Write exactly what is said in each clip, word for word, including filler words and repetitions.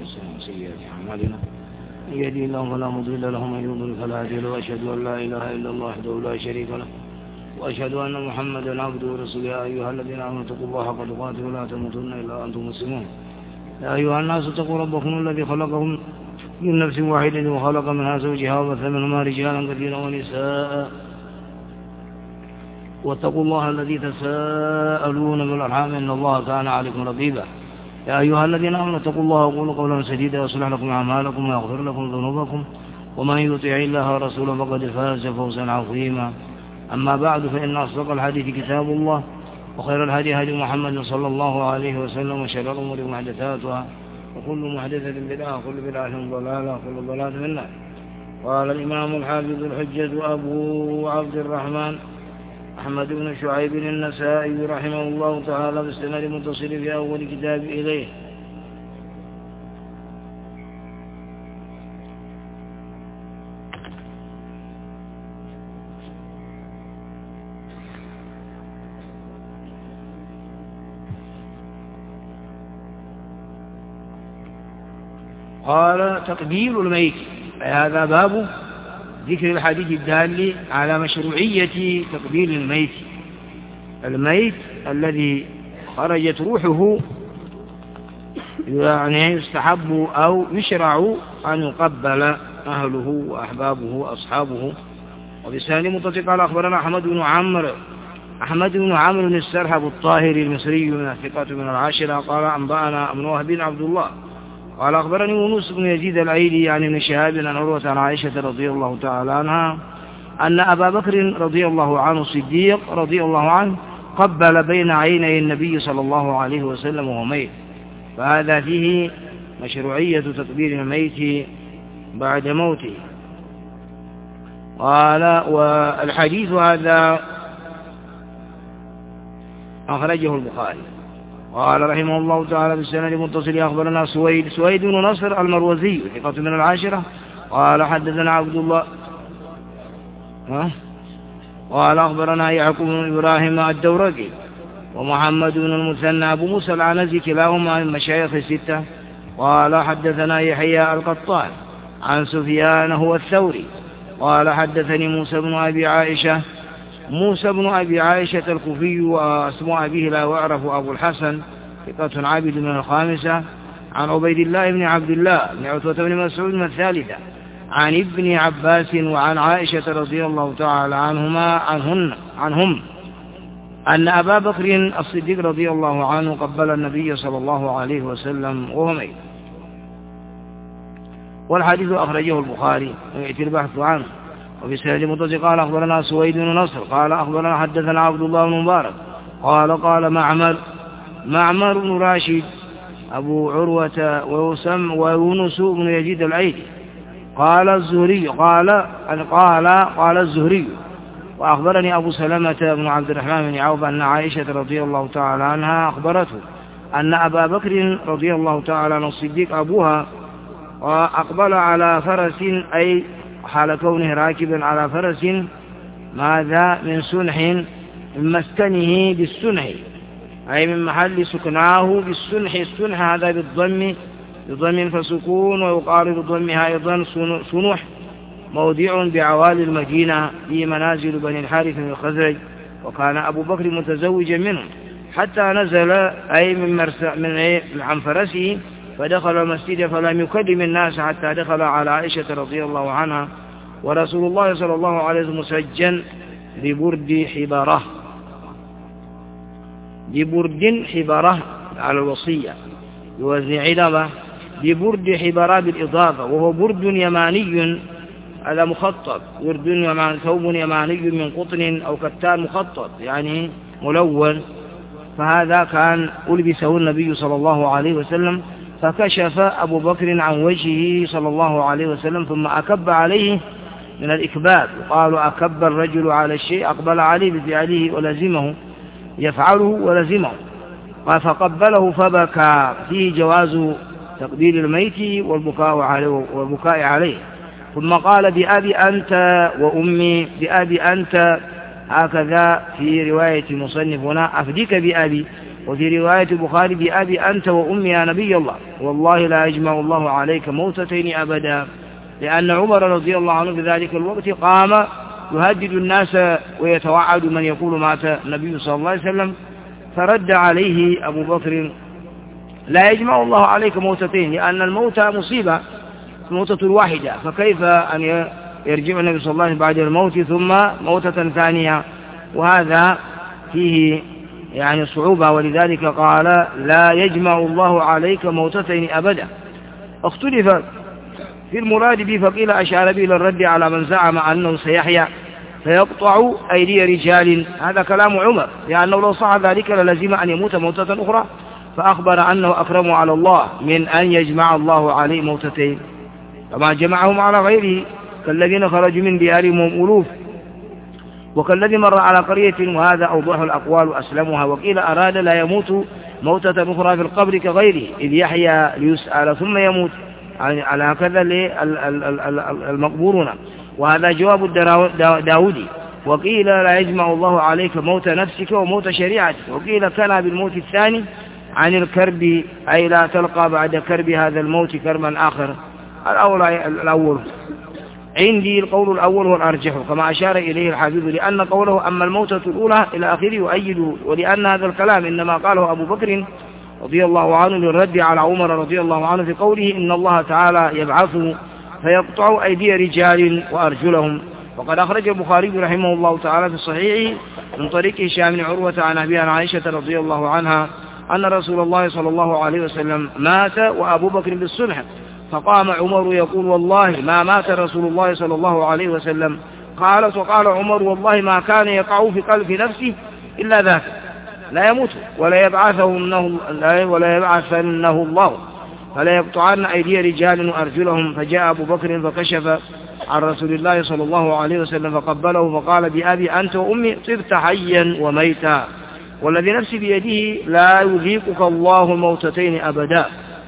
ومن سيئات أعمالنا من يهده الله فلا مضل له ومن يضلل فلا هادي له وأشهد أن لا إله إلا الله وحده لا شريك له وأشهد أن محمدا عبده ورسوله يا أيها الذين آمنوا اتقوا الله حق تقاته ولا تموتن إلا وأنتم مسلمون يا أيها الناس اتقوا ربكم الذي خلقكم من نفس واحدة وخلق منها زوجها وبث منهما رجالا كثيرا ونساء واتقوا الله الذي تساءلون بالأرحام إن الله كان عليكم رقيبا يا أيها الذين آمنوا اتقوا الله وقولوا قولا سديدا يصلح لكم أعمالكم ويغفر لكم ذنوبكم ومن يطع الله ورسوله فقد فاز فوزا عظيما أما بعد فإن أصدق الحديث كتاب الله وخير الهدي هدي محمد صلى الله عليه وسلم وشر الأمور محدثاتها وكل محدثة بدعة وكل بدعة ضلالة وكل ضلالة في النار. قال الإمام الحافظ الحجة أبو عبد الرحمن أحمد بن شعيب النسائي رحمه الله تعالى بالسند المتصل في أول كتاب إليه. قال تقبيل الميت، هذا باب ذكر الحديث الدال على مشروعية تقبيل الميت. الميت الذي خرجت روحه يعني يستحب أو يشرع أن يقبل أهله وأحبابه وأصحابه. وبسند متصل قال أخبرنا أحمد بن عمرو أحمد بن عمرو بن السرحب الطاهري المصري من الثقة من العاشرة قال أنبأنا ابن وهب بن عبد الله قال أخبرني يونس بن يزيد الأيلي عن ابن شهاب عن عروة عن عائشة رضي الله تعالى عنها أن أبا بكر رضي الله عنه الصديق رضي الله عنه قبل بين عيني النبي صلى الله عليه وسلم وهو ميت، فهذا فيه مشروعية تقبيل الميت بعد موته. قال والحديث هذا أخرجه البخاري. قال رحمه الله تعالى بالسند المتصل أخبرنا سويد سويد بن نصر المروزي ثقة من العاشرة قال حدثنا عبد الله ها؟ قال أخبرنا يعقوب بن إبراهيم الدورقي ومحمد بن المثنى أبو موسى العنزي كلاهما من مشايخ الستة قال حدثنا يحيى القطان عن سفيان هو الثوري قال حدثني موسى بن أبي عائشة موسى بن أبي عائشة الكوفي واسم أبيه لا يعرف أبو الحسن ثقة عابد من الخامسة عن عبيد الله بن عبد الله بن عتبة بن مسعود من الثالثة عن ابن عباس وعن عائشة رضي الله تعالى عنهما عنهن عنهم أن أبا بكر الصديق رضي الله عنه قبل النبي صلى الله عليه وسلم وهو ميت. والحديث أخرجه البخاري ويأتي البحث عنه. وفي سند متصل قال أخبرنا سويد بن نصر قال أخبرنا حدثنا عبد الله بن مبارك قال قال معمر معمر بن راشد أبو عروة ويسم ويونس بن يزيد الأيلي قال الزهري قال قال قال الزهري وأخبرني أبو سلمة بن عبد الرحمن بن عوف أن عائشة رضي الله تعالى عنها أخبرته أن أبا بكر رضي الله تعالى عنه الصديق أبوها أقبل على فرس أي حال كونه راكبا على فرس ماذا من سنح من مسكنه بالسنح أي من محل سكناه بالسنح. السنح هذا بالضم بضم فسكون ويقال بضمها أيضا سنح موضع بعوالي المدينة في منازل بني الحارث من الخزرج وكان أبو بكر متزوجا منهم حتى نزل أي من مرسى من عن فرسه فدخل المسجد فلم يكلم الناس حتى دخل على عائشة رضي الله عنها ورسول الله صلى الله عليه وسلم مسجن ببرد حبره ببرد حبره على الوصية بوزن علمة ببرد حبره بالإضافة وهو برد يماني على مخطط برد يماني ثوب يماني من قطن أو كتان مخطط يعني ملون. فهذا كان ألبسه النبي صلى الله عليه وسلم فكشف أبو بكر عن وجهه صلى الله عليه وسلم ثم أكب عليه من الإكباب قالوا أكب الرجل على الشيء أقبل عليه بفعله ولزمه يفعله ولزمه فقبله فبكى. فيه جواز تقبيل الميت والبكاء عليه والبكاء عليه. ثم قال بأبي أنت وأمي بأبي أنت هكذا في رواية مصنف هنا أفديك بأبي وفي رواية البخاري بأبي أنت وأمي يا نبي الله والله لا يجمع الله عليك موتتين أبدا، لأن عمر رضي الله عنه في ذلك الوقت قام يهدد الناس ويتوعد من يقول مات النبي صلى الله عليه وسلم، فرد عليه أبو بكر لا يجمع الله عليك موتتين، لأن الموت مصيبة موتة واحدة، فكيف أن يرجع النبي صلى الله عليه وسلم بعد الموت ثم موتة ثانية؟ وهذا فيه يعني صعوبة، ولذلك قال لا يجمع الله عليك موتتين أبدا. اختلف في المراد به، فقيل أشار به للرد على من زعم أنه سيحيا فيقطع أيدي رجال، هذا كلام عمر، لأنه لو صح ذلك للزم أن يموت موتة أخرى، فأخبر أنه أكرم على الله من أن يجمع الله عليه موتتين، كما جمعهم على غيره كالذين خرجوا من ديارهم ألوف، وكالذي مر على قرية، وهذا أوضح الأقوال وأسلمها. وقيل أراد لا يموت موتة أخرى في القبر كغيره إذ يحيى ليسأل ثم يموت، على هكذا المقبورون، وهذا جواب داودي. وقيل لا يجمع الله عليك موت نفسك وموت شريعتك، وقيل كان بالموت الثاني عن الكرب، أي لا تلقى بعد كرب هذا الموت كربا آخر. الأول عندي القول الأول هو الأرجح كما أشار إليه الحافظ، لأن قوله أما الموتة الأولى إلى آخره يؤيد، ولأن هذا الكلام إنما قاله أبو بكر رضي الله عنه للرد على عمر رضي الله عنه في قوله إن الله تعالى يبعث فيقطع أيدي رجال وأرجلهم. وقد أخرج البخاري رحمه الله تعالى في صحيحه من طريق هشام بن عروة عن أبي عائشة رضي الله عنها أن رسول الله صلى الله عليه وسلم مات وأبو بكر بالصلح، فقام عمر يقول والله ما مات رسول الله صلى الله عليه وسلم. قالت وقال عمر والله ما كان يقع في قلب نفسه إلا ذاك لا يموت ولا يبعثنه ولا يبعثنه الله فلا يقطعن أيدي رجال وأرجلهم. فجاء أبو بكر فكشف عن رسول الله صلى الله عليه وسلم فقبله فقال بأبي أنت وأمي طبت حيا وميتا والذي نفسي بيده لا يذيقك الله موتتين أبدا.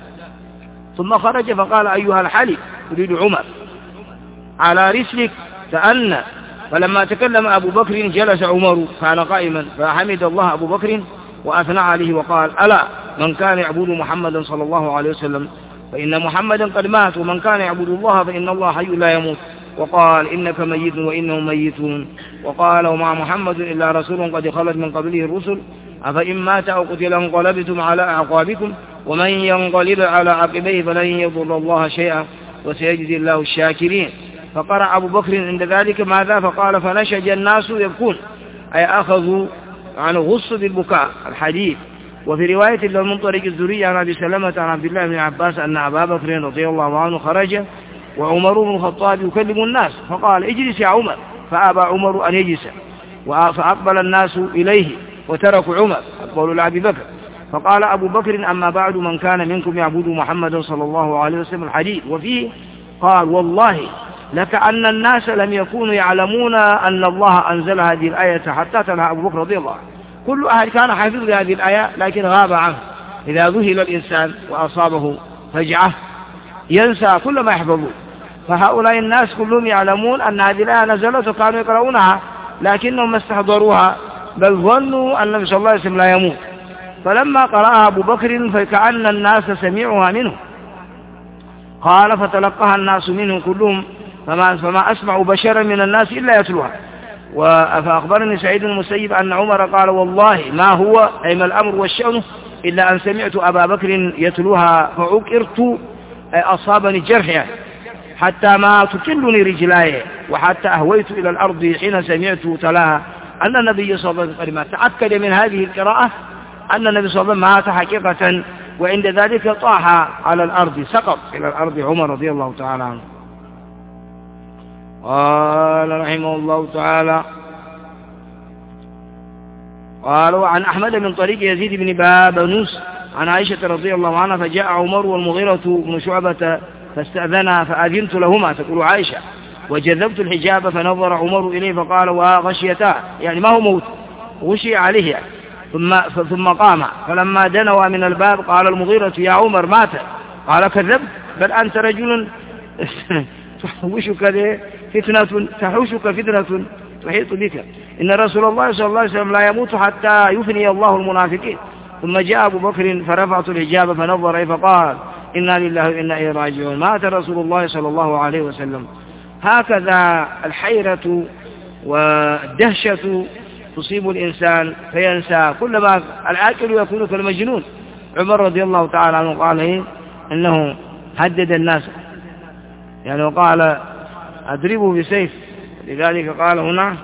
ثم خرج فقال أيها الحلي يريد عمر على رسلك تأنى. فلما تكلم أبو بكر جلس عمر كان قائما فحمد الله أبو بكر وأثنى عليه وقال ألا من كان يعبد محمدا صلى الله عليه وسلم فإن محمدا قد مات ومن كان يعبد الله فإن الله حي لا يموت. وقال إنك ميت وإنهم ميتون. وقال ومع محمد إلا رسول قد خلت من قبله الرسل أفإن مات أو قتل انقلبتم على أعقابكم ومن ينقلب على عقبيه فلن يضر الله شيئا وسيجزي الله الشاكرين. فقرأ أبو بكر عند ذلك ماذا؟ فقال فنشج الناس يبكون أي أخذوا عن غص بالبكاء الحديث. وفي رواية له من طريق الزرية عن أبي سلمة عن عبد الله بن عباس أن أبا بكر رضي الله عنه خرج وعمر بن الخطاب يكلم الناس فقال اجلس يا عمر فأبى عمر أن يجلس فأقبل الناس إليه وتركوا عمر أقبلوا لأبي بكر. فقال أبو بكر أما بعد من كان منكم يعبد محمدا صلى الله عليه وسلم الحديث. وفيه قال والله لكأن الناس لم يكونوا يعلمون أن الله أنزل هذه الآية حتى تلها أبو بكر رضي الله عنه. كل أحد كان حافظ لهذه الآية لكن غاب عنه. إذا ذهل الإنسان وأصابه فجعة ينسى كل ما يحفظه. فهؤلاء الناس كلهم يعلمون أن هذه الآية نزلت وكانوا يقرؤونها لكنهم ما استحضروها بل ظنوا أن النبي صلى الله عليه وسلم لا يموت. فلما قرأها أبو بكر فكأن الناس سمعوها منه قال فتلقاها الناس منه كلهم فما, فما أسمع بشرا من الناس إلا يتلوها. فأخبرني سعيد المسيب أن عمر قال والله ما هو أي ما الأمر والشأن إلا أن سمعت أبا بكر يتلوها فعكرت أصابني الجرح يعني حتى ما تكلني رجلاي وحتى أهويت إلى الأرض حين سمعت تلاها أن النبي صلى الله عليه وسلم تأكد من هذه القراءة أن النبي صلى الله عليه وسلم مات حقيقة وعند ذلك طاح على الأرض سقط إلى الأرض عمر رضي الله تعالى عنه. قال رحمه الله تعالى قالوا عن أحمد من طريق يزيد بن بابنوس عن عائشة رضي الله عنها فجاء عمر والمغيرة بن شعبة فاستأذنا فأذنت لهما تقول عائشة وجذبت الحجاب فنظر عمر إليه فقال وغشيتا يعني ما هو موت غشي عليه يعني. ثم, ثم قام فلما دنوا من الباب قال المغيرة يا عمر مات قال كذبت بل أنت رجل تحوشك فتنة تحوشك فتنة تحيط بك إن رسول الله صلى الله عليه وسلم لا يموت حتى يفني الله المنافقين ثم جاء أبو بكر فرفعت الحجاب فنظر فقال إنا لله وإنا إليه راجعون مات رسول الله صلى الله عليه وسلم. هكذا الحيرة والدهشة تصيب الإنسان فينسى كل ما العاقل يكون كالمجنون. عمر رضي الله تعالى عنه قال إيه إنه هدد الناس يعني وقال أضربوا بسيف، لذلك قال هنا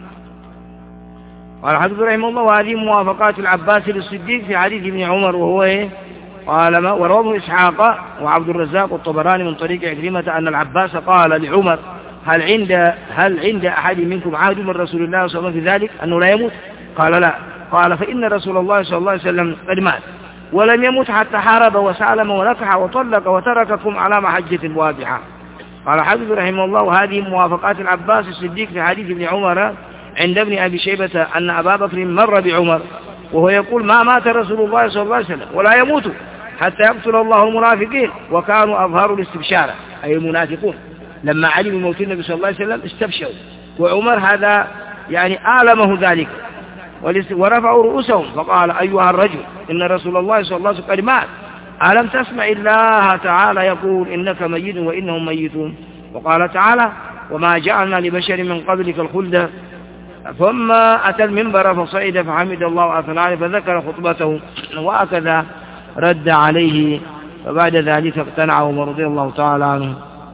قال حدث رحمه الله وهذه موافقات العباس للصديق في حديث ابن عمر وهو إيه قال ما ورواه إسحاق وعبد الرزاق والطبراني من طريق عكرمة أن العباس قال لعمر هل عند هل عند أحد منكم عهد من رسول الله صلى الله عليه وسلم في ذلك أنه لا يموت؟ قال لا. قال فإن رسول الله صلى الله عليه وسلم قد مات ولم يمت حتى حارب وسالم ونكح وطلق وترككم على محجة واضحة. قال حافظ رحمه الله وهذه موافقات العباس الصديق في حديث ابن عمر عند ابن أبي شيبة أن أبا بكر مر بعمر وهو يقول ما مات رسول الله صلى الله عليه وسلم ولا يموت حتى يقتل الله المنافقين وكانوا أظهروا الاستبشار أي المنافقون لما علموا موت النبي صلى الله عليه وسلم استبشروا، وعمر هذا يعني آلمه ذلك ورفعوا رؤوسهم فقال أيها الرجل إن رسول الله صلى الله عليه وسلم قد مات ألم تسمع الله تعالى يقول إنك ميت وإنهم ميتون، وقال تعالى وما جعلنا لبشر من قبلك الخلد. ثم أتى المنبر فصعد فحمد الله وأثنى عليه فذكر خطبته وهكذا رد عليه، فبعد ذلك اقتنع عمر رضي الله تعالى عنه.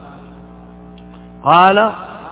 قال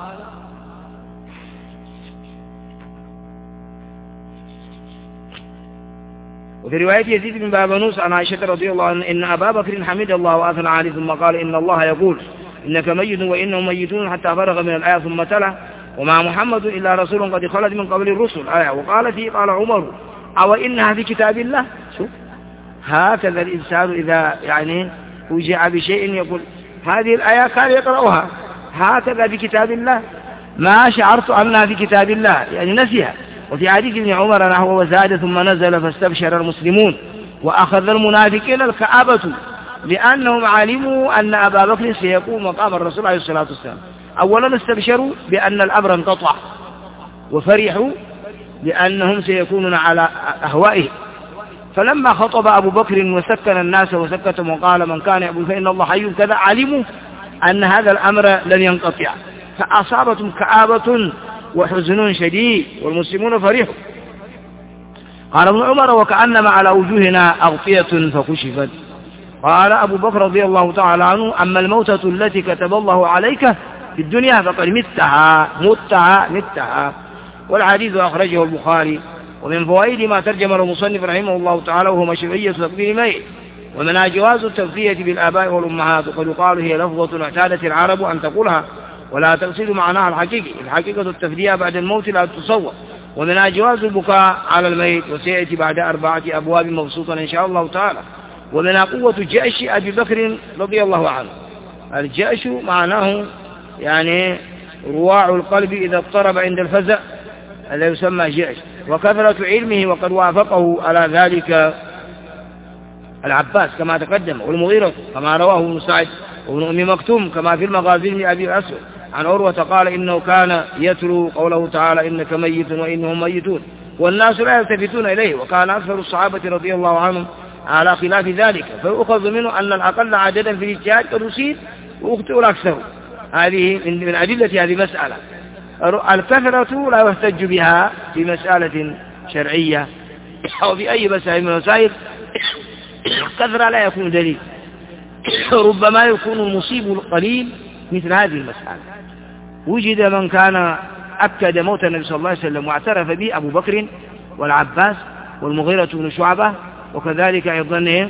وفي رواية يزيد بن بابنوس عن عائشة رضي الله عنها إن أبا بكر حمد الله وأثنى عليه ثم قال إن الله يقول إنك ميت وإنهم ميتون حتى فرغ من الآية ثم تلا وما محمد إلا رسول قد خلت من قبل الرسل آية. وقال فيه قال عمر أو إنها في كتاب الله. شوف هكذا الإنسان إذا يعني وجع بشيء يقول هذه الآية كان يقرأها هكذا في كتاب الله ما شعرت أنها في كتاب الله يعني نسيها. وفي حديث ابن عمر نحو وزاد ثم نزل فاستبشر المسلمون وأخذ المنافقين الكآبة لأنهم علموا أن أبا بكر سيقوم مقام الرسول عليه الصلاة والسلام. أولا استبشروا بأن الأمر انقطع وفرحوا لأنهم سيكونون على أهوائهم، فلما خطب أبو بكر وسكن الناس وسكتهم وقال من كان يقول فإن الله حي كذا علموا أن هذا الأمر لن ينقطع فأصابتهم كآبة وحزن شديد والمسلمون فرحوا. قال ابن عمر وكأنما على وجوهنا أغطية فكشفت. قال أبو بكر رضي الله تعالى عنه أما الموتة التي كتب الله عليك في الدنيا فقد متها متها متها. والحديث أخرجه البخاري. ومن فوائد ما ترجم المصنف رحمه الله تعالى وهو مشروعية تقدير الميت ومنها جواز التغطية بالآباء والأمهات، وقد يقال هي لفظة اعتادت العرب أن تقولها ولا تقصد معناها الحقيقي. الحقيقة التفدية بعد الموت لا تتصور. ومنها جواز البكاء على الميت وسيأتي بعد أربعة أبواب مبسوطة إن شاء الله تعالى. ومنها قوة جأش أبي بكر رضي الله عنه. الجأش معناه يعني رواع القلب إذا اضطرب عند الفزع الذي يسمى جأش، وكثرة علمه وقد وافقه على ذلك العباس كما تقدم والمغيرة كما رواه ابن سعد وابن أم مكتوم كما في المغازي من أبي الأسود عن عروة قال إنه كان يتلو قوله تعالى إنك ميت وإنهم ميتون والناس لا يلتفتون إليه، وكان أكثر الصحابة رضي الله عنهم على خلاف ذلك، فيؤخذ منه أن الأقل عددا في الاجتهاد قد يصيب ويخطئ الأكثر. هذه من أدلة هذه مسألة. الكثرة لا يحتج بها في مسألة شرعية أو في أي مسائل من المسائل، الكثرة لا يكون دليل، ربما يكون المصيب القليل مثل هذه المسألة. وجد من كان أكد موت النبي صلى الله عليه وسلم واعترف به أبو بكر والعباس والمغيرة بن شعبة، وكذلك أيضا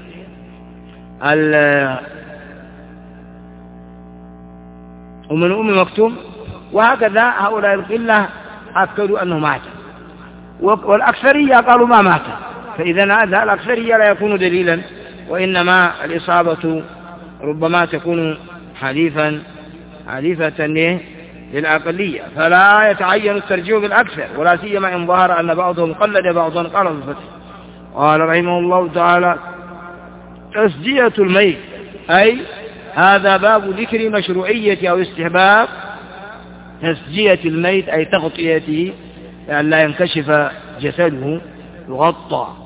ومن أم مكتوم، وهكذا هؤلاء القلة أكدوا أنه مات، والأكثرية قالوا ما مات. فإذا هذا الأكثرية لا يكون دليلا، وإنما الإصابة ربما تكون حليفا حليفة للأقلية، فلا يتعين الترجيح بالأكثر، ولا سيما إن ظهر أن بعضهم قلد بعضا قال في الفتح. قال رحمه الله تعالى تسجية الميت، أي هذا باب ذكر مشروعية أو استحباب تسجية الميت، أي تغطيته لأن لا ينكشف جسده، يغطى.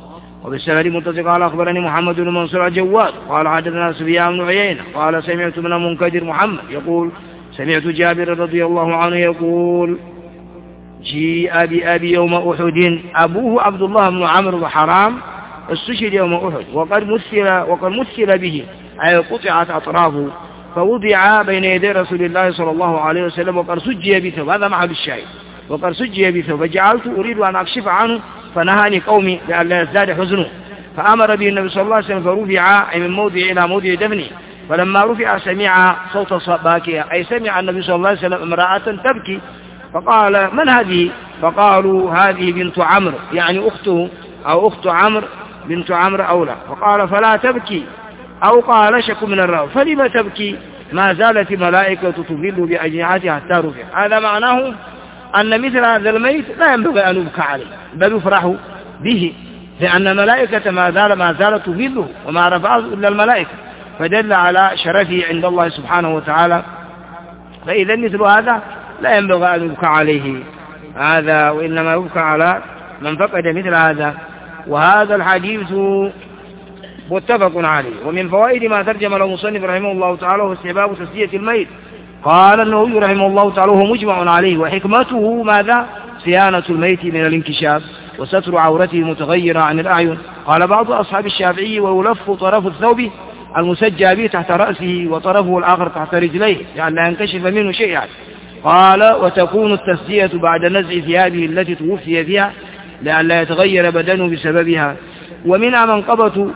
وبالسند متصل قال أخبرني محمد بن منصور الجواد قال حدثنا سفيان بن عيينة قال سمعت من منكدر محمد يقول سمعت جابر رضي الله عنه يقول جيء بأبي يوم أحد أبوه عبد الله بن عمرو بن حرام استشهد يوم أحد وقد مثل وقد مثل به أي قطعت أطرافه فوضع بين يدي رسول الله صلى الله عليه وسلم وقد سجي بثوب هذا محل الشاهد وقد سجي بثوب فجعلت أريد أن أكشف عنه فنهاني قومي لأن لا يزداد حزنه فأمر به النبي صلى الله عليه وسلم فرفع من موضع إلى موضع دفنه فلما رفع سمع صوت باكية أي سمع النبي صلى الله عليه وسلم امرأة تبكي فقال من هذه؟ فقالوا هذه بنت عمرو يعني أخته أو أخت عمرو بنت عمرو أولى فقال فلا تبكي أو قال شك من الرأو فلما تبكي ما زالت ملائكة تظل بأجنحتها حتى رفع هذا معناه أن مثل هذا الميت لا ينبغي أن يبكى عليه بل يفرح به لأن ملائكة ما زال ما زالت تظله وما رفعه إلا الملائكة فدل على شرفه عند الله سبحانه وتعالى فإذا مثل هذا لا ينبغي أن يبكى عليه هذا وإنما يبكى على من فقد مثل هذا وهذا الحديث متفق عليه ومن فوائد ما ترجم له مصنف رحمه الله تعالى هو استحباب تسلية الميت قال النووي رحمه الله تعالى هو مجمع عليه وحكمته ماذا صيانة الميت من الانكشاف وستر عورته متغيرة عن الأعين قال بعض أصحاب الشافعي ويلف طرف الثوب المسجى به تحت رأسه وطرفه الآخر تحت رجليه يعني لا ينكشف منه شيئا قال وتكون التسلية بعد نزع ثيابه التي توفي فيها لأن لا يتغير بدنه بسببها ومنها منقبة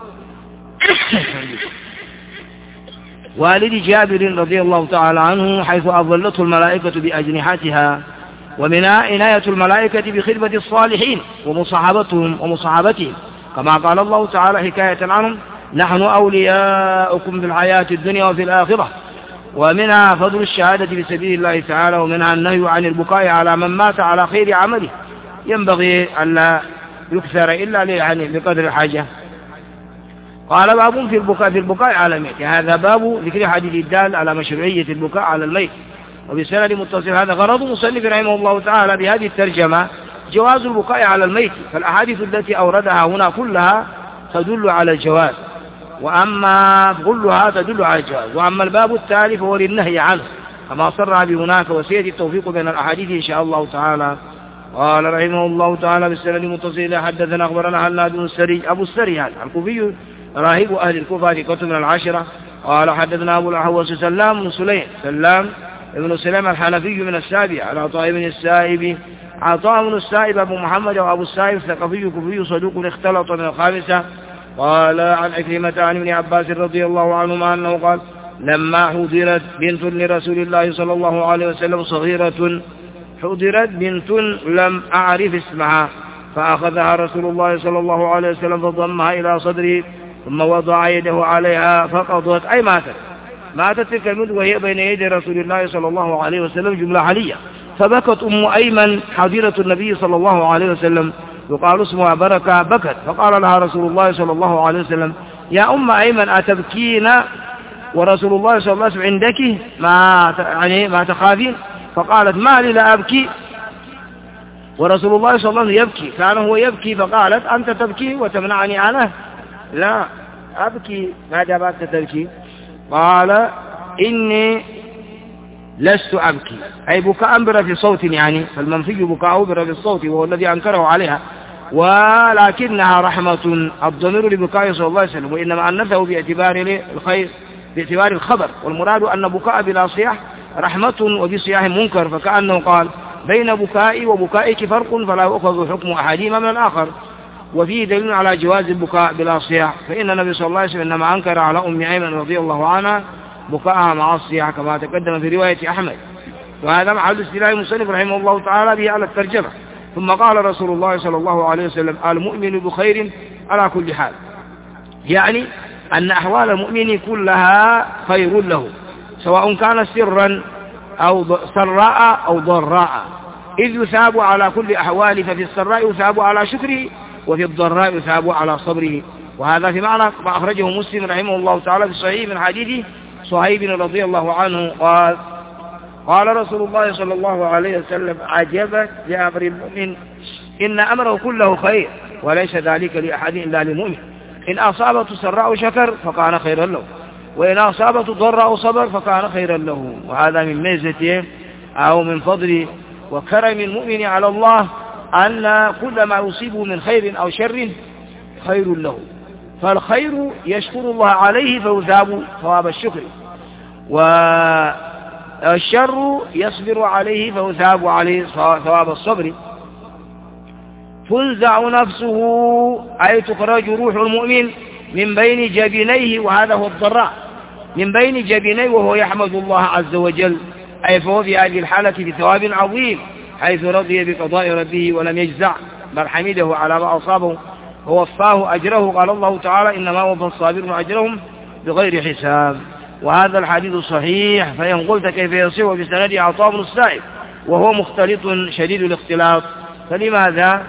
والد جابر رضي الله تعالى عنه حيث أظلته الملائكة بأجنحتها ومنها عناية الملائكة بخدمة الصالحين ومصاحبتهم ومصاحبتهم كما قال الله تعالى حكاية عنهم نحن أولياؤكم في الحياة الدنيا وفي الآخرة ومنها فضل الشهادة في سبيل الله تعالى ومنها النهي عن البكاء على من مات على خير عمله ينبغي أن لا يكثر إلا يعني بقدر الحاجة قال باب في البكاء في البكاء على الميت هذا باب ذكر حديث الدال على مشروعية البكاء على الميت وبسند متصل هذا غرض مصنف رحمه الله تعالى بهذه الترجمة جواز البكاء على الميت فالأحاديث التي أوردها هنا كلها تدل على الجواز وأما كلها تدل على الجواز وأما الباب التالي فهو للنهي عنه كما صرح بهناك وسيأتي التوفيق بين الأحاديث إن شاء الله تعالى قال رحمه الله تعالى بالسند متصل حدثنا أخبرنا هناد بن السري أبو السري هذا الكوفي راهب أهل الكوفة في كتب من العشرة قال حدثنا أبو الأحوص سلام بن سليم سلام ابن سليم الحنفي من السابع على عطاء بن السائب عطاء بن السائب أبو محمد وأبو السائب ثقفي كوفي صدوق اختلط من الخامسة قال عن عكرمة عن ابن عباس رضي الله عنهما أنه قال لما حضرت بنت لرسول الله صلى الله عليه وسلم صغيرة حضرت بنت لم أعرف اسمها فأخذها رسول الله صلى الله عليه وسلم فضمها إلى صدره ثم وضع يده عليها فقضت أي ماتت ماتت تلك البنت وهي بين يدي رسول الله صلى الله عليه وسلم جملة حالية فبكت أم أيمن حضيرة النبي صلى الله عليه وسلم يقال اسمها بركة بكت فقال لها رسول الله صلى الله عليه وسلم يا أم أيمن أتبكين ورسول الله صلى الله عليه وسلم عندك ما يعني ما تخافين فقالت ما لي لا أبكي ورسول الله صلى الله عليه وسلم يبكي كان هو يبكي فقالت أنت تبكي وتمنعني عنه لا أبكي ما جابت تبكي قال إني لست أبكي أي بكاء بر في صوت يعني فالمنفي بكاء بر في الصوت وهو الذي أنكره عليها ولكنها رحمة الضمير لبكاء صلى الله عليه وسلم وإنما أنثه باعتبار الخير باعتبار الخبر والمراد أن بكاء بلا صياح رحمة وبصياح منكر فكأنه قال بين بكائي وبكائك فرق فلا يؤخذ حكم أحدهما من الآخر وفيه دليل على جواز البكاء بلا صياح فإن النبي صلى الله عليه وسلم إنما أنكر على أم أيمن رضي الله عنها بكاءها مع الصياح كما تقدم في رواية أحمد وهذا محل استدلال المصنف رحمه الله تعالى به على الترجمة ثم قال رسول الله صلى الله عليه وسلم المؤمن بخير على كل حال يعني أن أحوال المؤمن كلها خير له سواء كان سرا أو سراء أو ضراء إذ يثاب على كل أحواله ففي السراء يثاب على شكره وفي الضراء يثاب على صبره وهذا في معنى ما أخرجه مسلم رحمه الله تعالى في الصحيح من حديث صهيب رضي الله عنه قال قال رسول الله صلى الله عليه وسلم عجبا لأمر المؤمن إن أمره كله خير وليس ذلك لأحد إلا للمؤمن. إن أصابته سراء شكر فكان خيرا له، وإن أصابته ضراء صبر فكان خيرا له. وهذا من ميزته أو من فضل وكرم المؤمن على الله أن كل ما يصيبه من خير أو شر خير له، فالخير يشكر الله عليه فيثاب ثواب الشكر، والشر يصبر عليه فيثاب عليه ثواب الصبر. تنزع نفسه أي تخرج روح المؤمن من بين جبينيه، وهذا هو الضراء، من بين جبينيه وهو يحمد الله عز وجل، أي فهو في هذه الحالة بثواب عظيم حيث رضي بقضاء ربه ولم يجزع بل حمده على ما أصابه ووفاه أجره. قال الله تعالى إنما وفى الصابرون أجرهم بغير حساب. وهذا الحديث صحيح، فإن قلت كيف يصير بسند عطاء بن السائب وهو مختلط شديد الاختلاط، فلماذا؟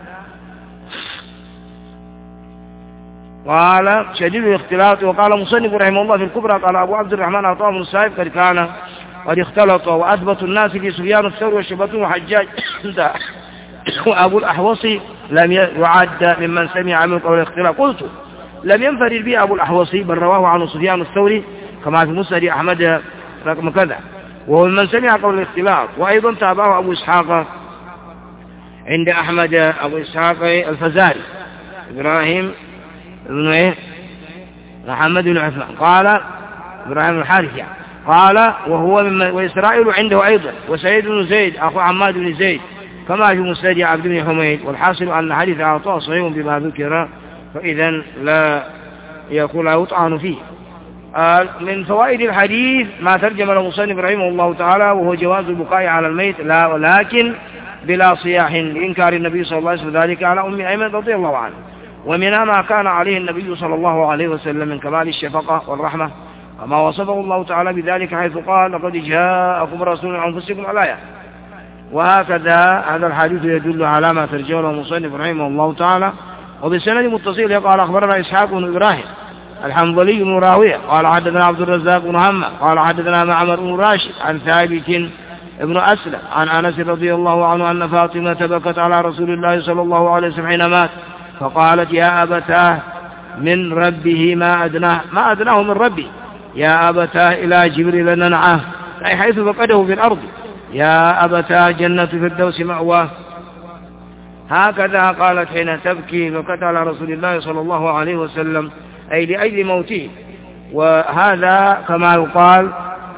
قال شديد الاختلاط. وقال مصنف رحمه الله في الكبرى قال أبو عبد الرحمن عطاء بن السائب قد كان قد اختلط، وأثبت الناس في سفيان الثوري والشبتون وحجاج وأبو الأحوصي لم يعد ممن سمع من قول الاختلاط. قلت لم ينفرد به أبو الأحوصي بل رواه عنه سفيان الثوري كما في مسند أحمد رقم كذا، وهو من سمع قول الاختلاط. وأيضا تابعه أبو إسحاق عند أحمد أبو إسحاق الفزاري إبراهيم بن إيه محمد بن عثمان قال إبراهيم الحارث يعني قال وهو من وإسرائيل عنده أيضا، وسعيد بن زيد أخو عماد بن زيد كما في مسند عبد بن حميد. والحاصل أن حديث عطاء صحيح بما ذكر، فإذا لا يكون يطعن فيه. من فوائد الحديث ما ترجم المصنف رحمه الله تعالى وهو جواز البكاء على الميت، لا ولكن بلا صياح، لإنكار النبي صلى الله عليه وسلم ذلك على أم أيمن رضي الله عنه. ومنها ما كان عليه النبي صلى الله عليه وسلم من كمال الشفقة والرحمة كما وصفه الله تعالى بذلك حيث قال لقد جاءكم رسول من أنفسكم الآية. وهكذا هذا الحديث يدل على ما ترجمه المصنف رحمه الله تعالى. وبسند متصل قال أخبرنا إسحاق بن إبراهيم الحنظلي بن راوية قال حدثنا عبد الرزاق بن همام قال حدثنا معمر بن راشد عن ثابت ابن أسلم عن أنس رضي الله عنه أن فاطمة بكت على رسول الله صلى الله عليه وسلم حين مات فقالت يا أبتاه من ربه ما أدناه ما أدناه من ربي، يا أبتاه إلى جبريل ننعاه، أي حيث فقده في الأرض، يا أبتاه جنة فردوس مأواه. هكذا قالت حين تبكي بكت على رسول الله صلى الله عليه وسلم أي لأجل موته. وهذا كما يقال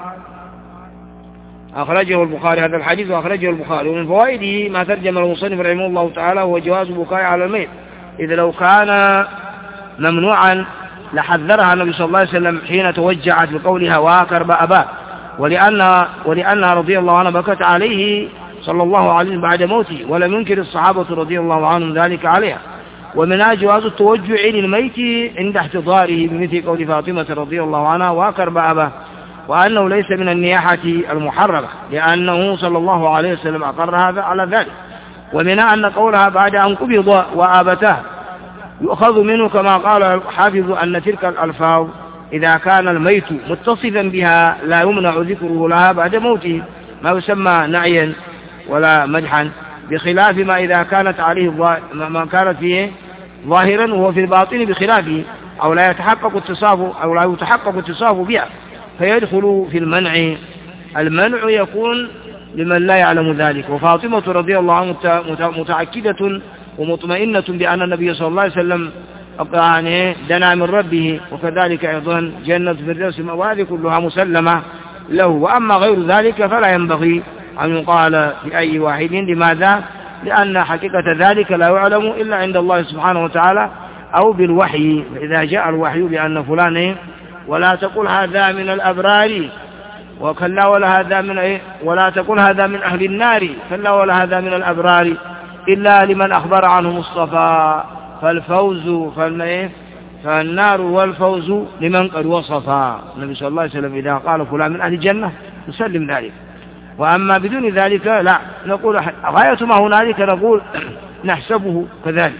أخرجه البخاري، هذا الحديث أخرجه البخاري. ومن فوائده ما ترجم المصنف رحمه الله تعالى هو جواز البكاء على الميت، إذا لو كان ممنوعا لحذرها النبي صلى الله عليه وسلم حين توجعت بقولها واكرب أباه، ولأن ولأنها رضي الله عنها بكت عليه صلى الله عليه وسلم بعد موته، ولم ينكر الصحابة رضي الله عنهم ذلك عليها. ومنها جواز التوجع للميت عند احتضاره بمثل قول فاطمة رضي الله عنها واكرب أباه، وأنه ليس من النياحة المحرمة لأنه صلى الله عليه وسلم أقر هذا على ذلك. ومنها أن قولها بعد أن قبض وآبته يؤخذ منه كما قال الحافظ أن تلك الألفاظ إذا كان الميت متصفا بها لا يمنع ذكره لها بعد موته، ما يسمى نعيا ولا مدحا، بخلاف ما إذا كانت عليه ما كانت فيه ظاهرا وهو في الباطن بخلافه، أو لا يتحقق اتصاف أو لا يتحقق اتصاف بها فيدخل في المنع. المنع يكون لمن لا يعلم ذلك. وفاطمة رضي الله عنها متأكدة ومطمئنة بأن النبي صلى الله عليه وسلم يعني دنا من ربه، وكذلك أيضا جنة فردوس وهذه كلها مسلمة له. وأما غير ذلك فلا ينبغي أن يقال في أي واحد. لماذا؟ لأن حقيقة ذلك لا يعلم إلا عند الله سبحانه وتعالى أو بالوحي. فإذا جاء الوحي بأن فلان ولا تقول هذا من الأبرار وكلا ولا هذا من إيه ولا تقول هذا من أهل النار كلا ولا هذا من الأبرار إلا لمن أخبر عنه مصطفى، فالفوز فالنار والفوز لمن قد وصفا. النبي صلى الله عليه وسلم إذا قال فلان من أهل الجنة نسلم ذلك، وأما بدون ذلك لا نقول غاية ما هنالك نقول نحسبه كذلك،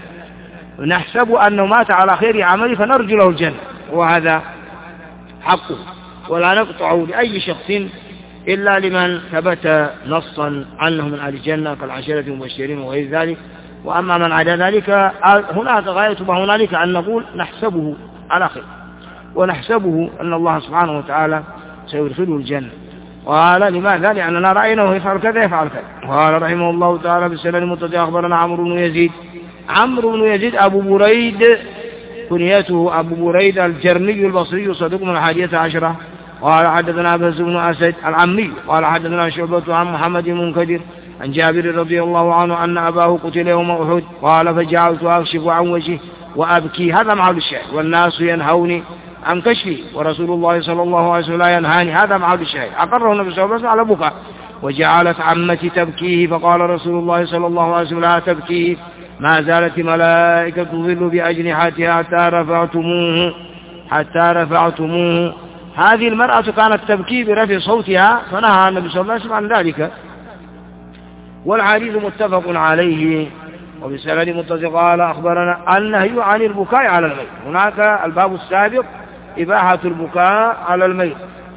نحسب أنه مات على خير عمله فنرجو له الجنة، وهذا حقه، ولا نقطع لأي شخص إلا لمن ثبت نصا عنه من أهل الجنة كالعشرة المبشرين وغير ذلك. وأما من عدا ذلك هناك غاية ما هنالك أن نقول نحسبه على خير، ونحسبه أن الله سبحانه وتعالى سيدخله الجنة. قال لماذا؟ لأننا رأيناه يفعل كذا يفعل كذا. قال رحمه الله تعالى بالسنن المتصل أخبرنا عمرو بن يزيد. عمرو بن يزيد أبو بريد كنيته أبو بريد الجرمي البصري صدوق من الحادية عشرة. قال حدثنا بهز بن أسد العمي قال حدثنا شعبة عن محمد بن منكدر عن جابر رضي الله عنه أن أباه قتل يوم أحد. قال فجعلت أكشف عن وجهه وأبكي، هذا محل الشاهد، والناس ينهوني عن كشفه ورسول الله صلى الله عليه وسلم لا ينهاني، هذا محل الشاهد. أقره النبي صلى الله عليه وسلم على بكاء. وجعلت عمتي تبكيه فقال رسول الله صلى الله عليه وسلم لا تبكيه، ما زالت ملائكة تظل بأجنحتها حتى رفعتموه حتى رفعتموه. هذه المرأة كانت تبكي برفع صوتها فنهى النبي صلى الله عليه وسلم عن ذلك. والحديث متفق عليه. وبسند متصل قال أخبرنا النهي عن البكاء على الميت. هناك الباب السابق إباحة البكاء على الميت،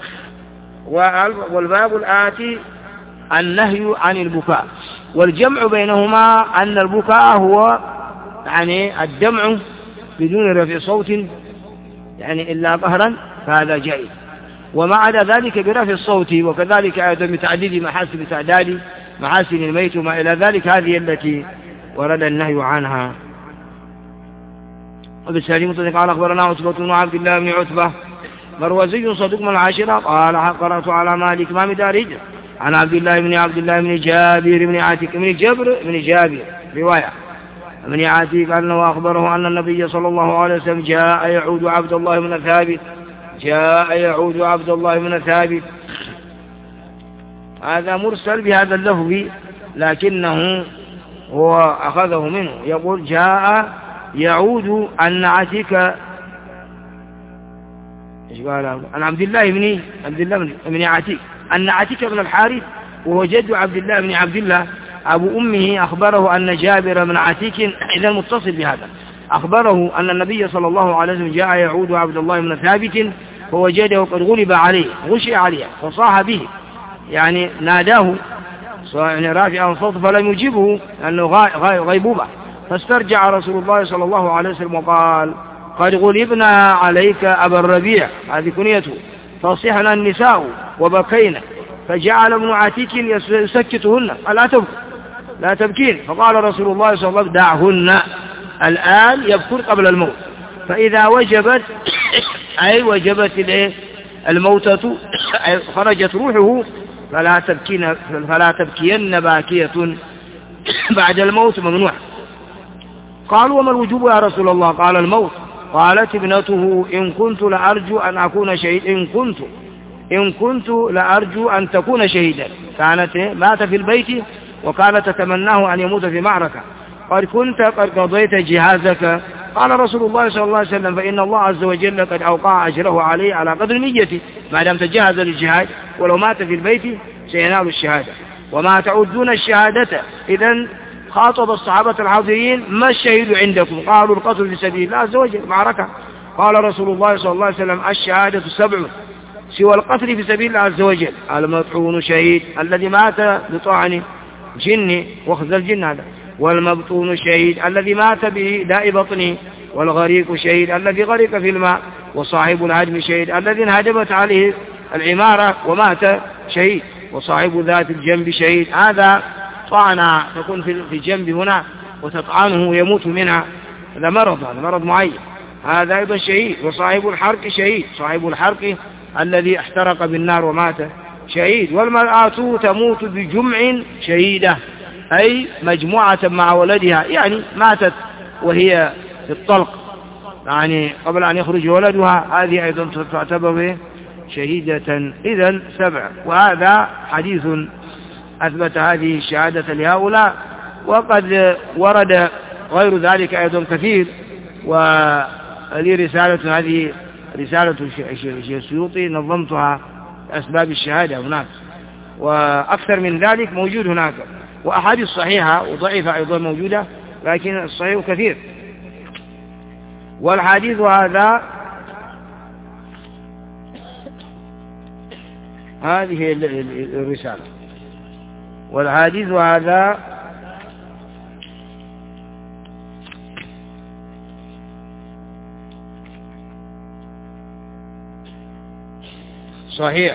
والباب الآتي النهي عن البكاء. والجمع بينهما أن البكاء هو يعني الدمع بدون رفع صوت يعني إلا قهرا، فهذا جائز. وما عدا ذلك برفع الصوت، وكذلك أيضا بتعديد محاسن تعداد محاسن الميت وما إلى ذلك، هذه التي ورد النهي عنها. وبالسالي متصل قال أخبرنا عتبة بن عبد الله بن عتبة مروزي صدوق من العاشرة قال قرأت على مالك ما مدارج عن عبد الله بن عبد الله بن جابر بن عاتق بن جبر بن جابر رواية بن عاتق أنه أخبره أن النبي صلى الله عليه وسلم جاء يعود عبد الله بن ثابت جاء يعود عبد الله بن ثابت. هذا مرسل بهذا اللفظ لكنه هو أخذه منه، يقول جاء يعود أن عتيك عن عبد الله بن عبد الله بن عتيك أن عتيك بن الحارث وهو جد عبد الله بن عبد الله أبو أمه أخبره أن جابر بن عتيك إذا متصل بهذا أخبره أن النبي صلى الله عليه وسلم جاء يعود عبد الله بن ثابت فوجده قد غلب عليه غشي عليه فصاح به، يعني ناداه يعني رافعا صوت فلم يجيبه لأنه غيبوبة، فاسترجع رسول الله صلى الله عليه وسلم وقال قد غلبنا عليك أبا الربيع، هذه كنيته، فصحنا النساء وبكينا، فجعل ابن عتيك يسكتهن لا تبكي لا تبكين، فقال رسول الله صلى الله عليه وسلم دعهن الآن يبكر قبل الموت، فإذا وجبت أي وجبت الموتة خرجت روحه فلا تبكين فلا تبكين باكية بعد الموت ممنوع. قالوا وما الوجوب يا رسول الله؟ قال الموت. قالت ابنته إن كنت لأرجو أن أكون شهيد إن كنت إن كنت لأرجو أن تكون شهيدا، كانت مات في البيت وكانت تتمناه أن يموت في معركة، قد كنت قد قضيت جهازك. قال رسول الله صلى الله عليه وسلم فإن الله عز وجل قد أوقع أجره عليه على قدر نيته، ما دام تجهز للجهاد ولو مات في البيت سينال الشهادة. وما تعدون الشهادة؟ إذن خاطب الصحابة الحاضرين ما الشهيد عندكم؟ قالوا القتل في سبيل الله عز وجل معركة. قال رسول الله صلى الله عليه وسلم الشهادة سبع سوى القتل في سبيل الله عز وجل، المطعون شهيد الذي مات بطعن جن وخذ الجن هذا، والمبطون شهيد الذي مات بداء بطنه، والغريق شهيد الذي غرق في الماء، وصاحب الهدم شهيد الذي انهدمت عليه العمارة ومات شهيد، وصاحب ذات الجنب شهيد هذا طعنها تكون في الجنب هنا وتطعنه يموت منها، هذا مرض هذا مرض معين هذا أيضا شهيد. وصاحب الحرق شهيد صاحب الحرق الذي احترق بالنار ومات شهيد. والمرأة تموت بجمع شهيدة أي مجموعة مع ولدها، يعني ماتت وهي في الطلق يعني قبل أن يخرج ولدها، هذه أيضا تعتبر شهيدة. إذن سبع. وهذا حديث أثبت هذه الشهادة لهؤلاء، وقد ورد غير ذلك أيضا كثير. ولي رسالة هذه رسالة السيوطي نظمتها أسباب الشهادة هناك، وأكثر من ذلك موجود هناك، وأحاديث صحيحة وضعيفة أيضا موجودة، لكن الصحيح كثير. والحديث هذا هذه الرسالة، والحديث هذا صحيح.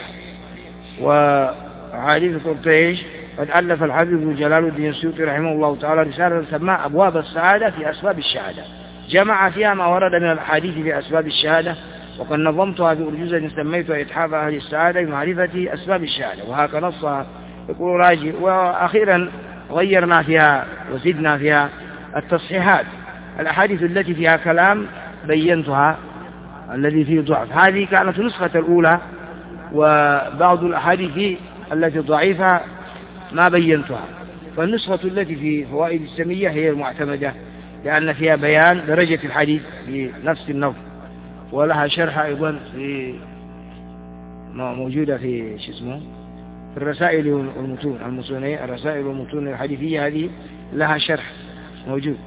وحديث قرطيش قد ألف الحافظ جلال الدين السيوطي رحمه الله تعالى رسالة سماها أبواب السعادة في أسباب الشهادة، جمع فيها ما ورد من الحديث في أسباب الشهادة، وقد نظمتها في أرجوزة سميتها إتحاف أهل السعادة بمعرفة أسباب الشهادة، وهكذا نصها يقول راجي. وأخيرا غيرنا فيها وزدنا فيها التصحيحات، الأحاديث التي فيها كلام بينتها الذي فيه ضعف، هذه كانت نسخة الأولى، وبعض الأحاديث التي ضعيفة ما بينتها، فالنسخة التي في فوائد السمية هي المعتمدة، لأن فيها بيان درجة الحديث بنفس النظر، ولها شرح أيضا في موجودة في شو اسمه في الرسائل والمتون المتونية، الرسائل والمتون الحديثية هذه لها شرح موجود.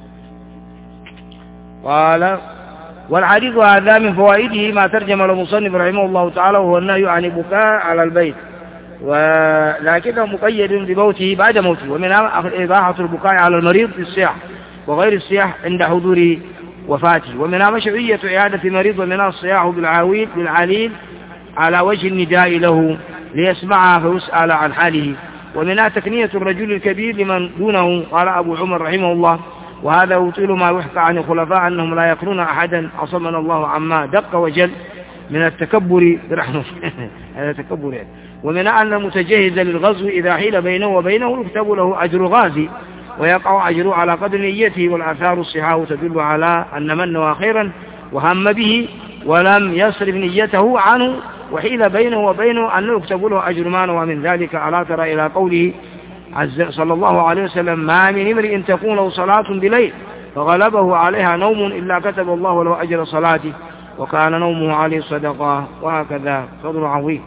قال: والحديث هذا من فوائده ما ترجم المصنف رحمه الله تعالى، وهو النهي عن البكاء على البيت، ولكنه مقيد بموته بعد موته، ومنها إباحة البكاء على المريض في الصياح وغير الصياح عند حضور وفاته، ومنها مشروعية إعادة المريض، ومنها الصياح بالعويل بالعليل على وجه النداء له ليسمعها فيسأل عن حاله، ومنها تكنية الرجل الكبير لمن دونه. قال أبو عمر رحمه الله: وهذا يطيل ما يحكى عن الخلفاء أنهم لا يقرون أحدا عصمنا الله عما دق وجل من التكبر برحمه هذا تكبر يعني. ومنها أن المتجهز للغزو إذا حيل بينه وبينه يكتب له أجر غازي ويقع أجره على قدر نيته، والآثار الصحاح تدل على أن من نوى خيرا وهم به ولم يصرف نيته عنه وحيل بينه وبينه أن يكتب له أجر ما نوى من ذلك. ألا ترى إلى قوله صلى الله عليه وسلم: ما من امرئ تكون له صلاة بليل فغلبه عليها نوم إلا كتب الله له أجر صلاته وكان نومه عليه صدقة. وهكذا فضل عظيم.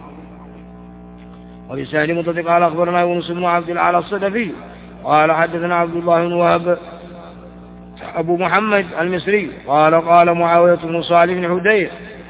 وبسهل مطلق قال: أخبرنا يونس بن عبد الأعلى الصدفي قال: حدثنا عبد الله بن وهب أبو محمد المصري قال: قال معاوية بن صالح بن حدير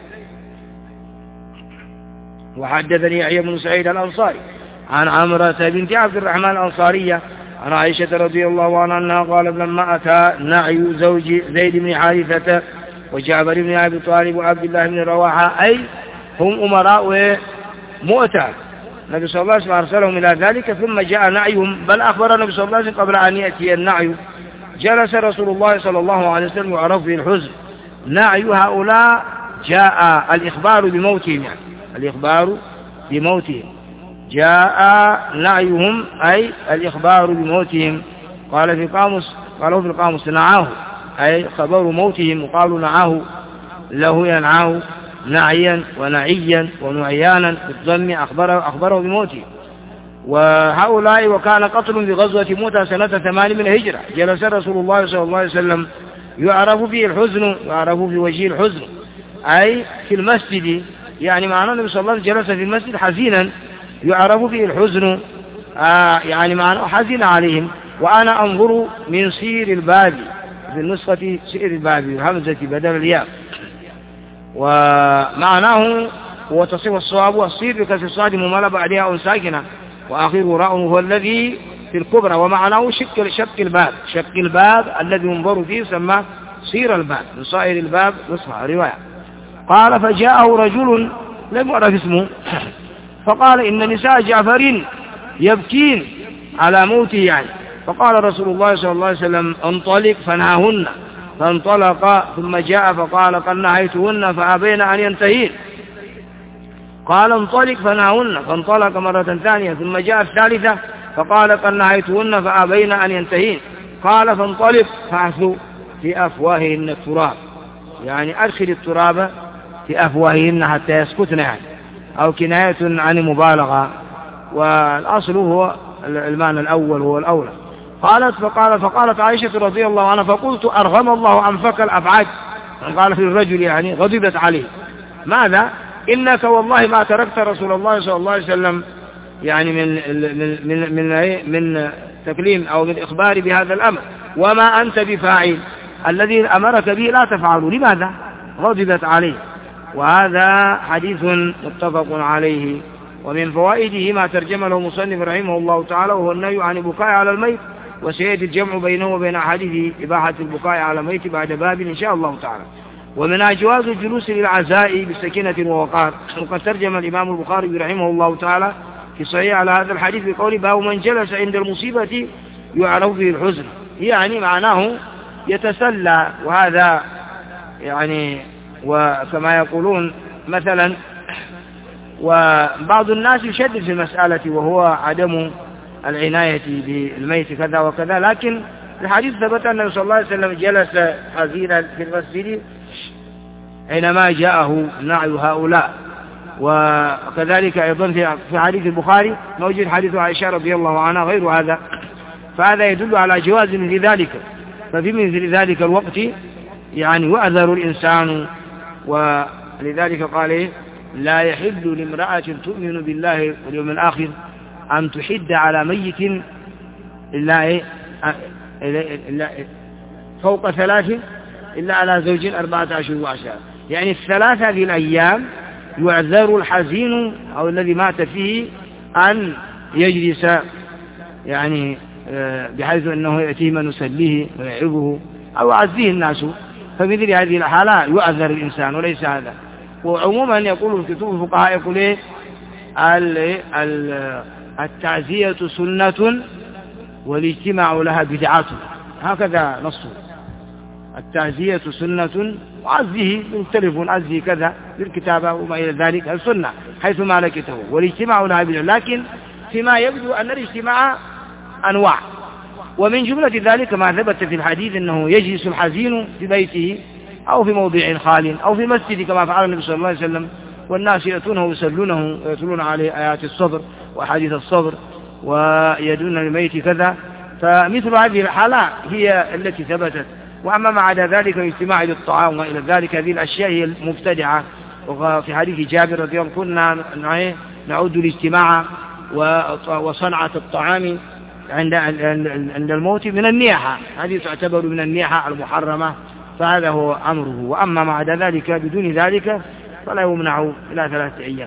وحدثني يحيى بن سعيد الأنصاري عن عمرة بنت عبد الرحمن الأنصارية عن عائشة رضي الله عنها أنها قالت: لما أتى نعي زوج زيد بن حارثة وجعفر بن أبي طالب وعبد الله بن رواحة، أي هم أمراء مؤتة، النبي صلى الله عليه وسلم أرسلهم إلى ذلك، ثم جاء نعيهم، بل أخبر النبي صلى الله عليه وسلم قبل أن يأتي النعي جلس رسول الله صلى الله عليه وسلم يعرف به الحزن. نعي هؤلاء جاء الإخبار بموتهم، يعني الإخبار بموتهم، جاء نعيهم أي الإخبار بموتهم. قال في قاموس قالوا في القاموس نعاه أي خبر موتهم، وقالوا نعاه له ينعاه نعيا ونعيا ونعيانا بالضم أخبره, أخبره بموته. وهؤلاء وكان قتل بغزوة موتى سنة ثمان من الهجرة، جلس رسول الله صلى الله عليه وسلم يعرف فيه الحزن، يعرف في وجه الحزن أي في المسجد، يعني معنى النبي صلى الله عليه وسلم جلس في المسجد حزينا يعرف فيه الحزن، آه يعني معنى حزن عليهم. وأنا أنظر من سير الباب في النسخة سير الباب الهمزة بدل الياء، ومعناه هو تصيب الصواب والصير بكسر الصاد مملى بعدها أو ساكنة وآخره راء، هو الذي في الكبرى، ومعناه شق شق الباب، شق الباب الذي ينظر فيه يسمى سير الباب، من صائر الباب نصها رواية. قال: فجاءه رجل لم يعرف اسمه فقال: إن نساء جعفر يبكين على موته يعني. فقال رسول الله صلى الله عليه وسلم: انطلق فنهاهن، فانطلق ثم جاء فقال: قد نهيتهن فأبين أن ينتهين. قال: انطلق فنهاهن، فانطلق مرة ثانية ثم جاء الثالثة فقال: قد نهيتهن فأبين أن ينتهين. قال: فانطلق فأحثوا في أفواههن التراب، يعني أدخل التراب في أفواههن حتى يسكتن، يعني أو كناية عن المبالغة، والأصل هو المعنى الأول هو الأولى. قالت فقال فقالت عائشة رضي الله عنها: فقلت: أرغم الله أنفك الأبعاد، قال في الرجل يعني غضبت عليه، ماذا؟ إنك والله ما تركت رسول الله صلى الله عليه وسلم يعني من من من من تكليم أو من إخبار بهذا الأمر، وما أنت بفاعل الذي أمرك به لا تفعله، لماذا؟ غضبت عليه. وهذا حديث متفق عليه. ومن فوائده ما ترجم له مصنف رحمه الله تعالى، وهو النهي عن البكاء على الميت، وسيأتي الجمع بينه وبين أحاديث إباحة البكاء على الميت بعد باب إن شاء الله تعالى. ومنها جواز الجلوس للعزاء بسكينة ووقار. وقد ترجم الإمام البخاري رحمه الله تعالى في صحيح على هذا الحديث بقوله باب من جلس عند المصيبة يعرف فيه الحزن، يعني معناه يتسلى. وهذا يعني وكما يقولون مثلا، وبعض الناس يشدد في المسألة وهو عدم العناية بالميت كذا وكذا، لكن الحديث ثبت أن صلى الله عليه وسلم جلس حزينا في المسجد حينما جاءه نعي هؤلاء. وكذلك أيضا في حديث البخاري موجود حديث عائشة رضي الله عنها غير هذا، فهذا يدل على جواز مثل ذلك. ففي مثل ذلك الوقت يعني يؤذر الإنسان. ولذلك قال إيه؟ لا يحل لامرأة تؤمن بالله واليوم الآخر أن تحد على ميت إلا, إيه؟ إلا فوق ثلاث إلا على زوج أربعة أشهر وعشرة. يعني الثلاثة هذه الأيام يعذر الحزين أو الذي مات فيه أن يجلس يعني بحيث أنه يأتيه من يسليه ويعظه أو يعزيه الناس. فمثل هذه الحالة يؤذر الإنسان وليس هذا. وعموما يقول في كتب الفقهاء يقول إيه؟ التعزية سنة والاجتماع لها بدعة، هكذا نصه. التعزية سنة وعزه بالتلفون عزه كذا بالكتابة وما إلى ذلك السنة حيث ما لكته، والاجتماع لها بدعة. لكن فيما يبدو أن الاجتماع أنواع، ومن جملة ذلك ما ثبت في الحديث أنه يجلس الحزين في بيته أو في موضع خال أو في مسجد كما فعل النبي صلى الله عليه وسلم، والناس يأتونه ويسلونه ويتلون عليه آيات الصبر وحديث الصبر ويدون الميت كذا. فمثل هذه الحالة هي التي ثبتت. وأما ما عدا ذلك الاجتماع للطعام وإلى ذلك هذه الأشياء هي المبتدعة. وفي حديث جابر رضي الله عنه كنا نعود الاجتماع وصنعة الطعام عند عند الموت من النياحة، هذه تعتبر من النياحة المحرمة، فهذا هو أمره. وأما ما عدا ذلك بدون ذلك فلا يمنع إلى ثلاثة أيام.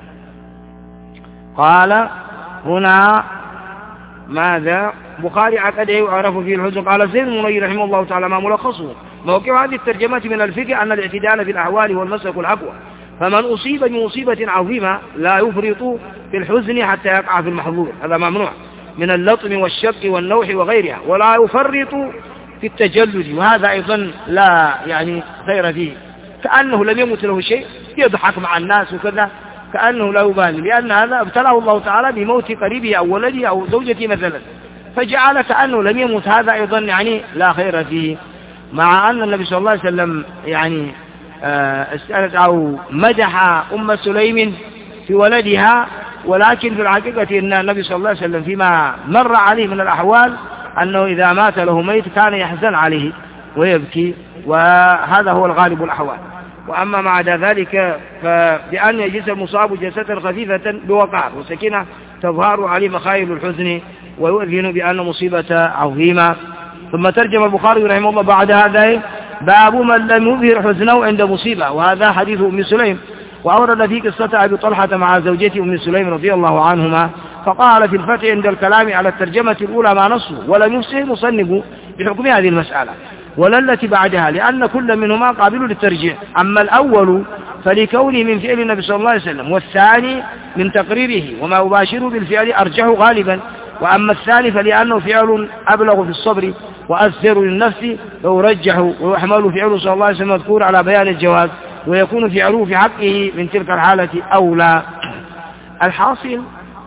قال هنا ماذا بخاري عقده يعرف فيه الحزن. قال زيد المنير رحمه الله تعالى ما ملخصه موقع هذه الترجمة من الفقه أن الاعتدال في الأحوال والمسلك الأقوى، فمن أصيب بمصيبة عظيمة لا يفرط في الحزن حتى يقع في المحظور، هذا ممنوع من اللطم والشق والنوح وغيرها، ولا يفرط في التجلد، وهذا أيضا لا يعني خير فيه، كأنه لم يمت له شيء يضحك مع الناس وكذا كأنه لا يبالي، لأن هذا ابتلاه الله تعالى بموت قريبه أو ولده أو زوجته مثلا، فجعل كأنه لم يمت، هذا أيضا يعني لا خير فيه. مع أن النبي صلى الله عليه وسلم يعني استأنت أو مدح أم سليم في ولدها، ولكن في الحقيقة أن النبي صلى الله عليه وسلم فيما مر عليه من الأحوال أنه إذا مات له ميت كان يحزن عليه ويبكي، وهذا هو الغالب الأحوال. وأما مع ذلك فبأن يجلس المصاب جلسة خفيفة بوقار وسكينة تظهر عليه مخايل الحزن ويؤذن بأن مصيبة عظيمة. ثم ترجم البخاري رحمه الله بعد هذا باب من لم يظهر حزنه عند مصيبة، وهذا حديث أم سليم. وأورد في قصة أبي طلحة مع زوجته أم سليم رضي الله عنهما، فقال في الفتح عند الكلام على الترجمة الأولى ما نصه، ولم يفسه مصنف بحكم هذه المسألة ولا التي بعدها، لأن كل منهما قابل للترجيح. أما الأول فلكونه من فعل النبي صلى الله عليه وسلم، والثاني من تقريره وما يباشره بالفعل أرجح غالبا. وأما الثاني فلأنه فعل أبلغ في الصبر وأثر للنفس، فيرجح ويحمل فعله صلى الله عليه وسلم مذكور على بيان الجواز، ويكون فعله في حقه من تلك الحالة أولى. الحاصل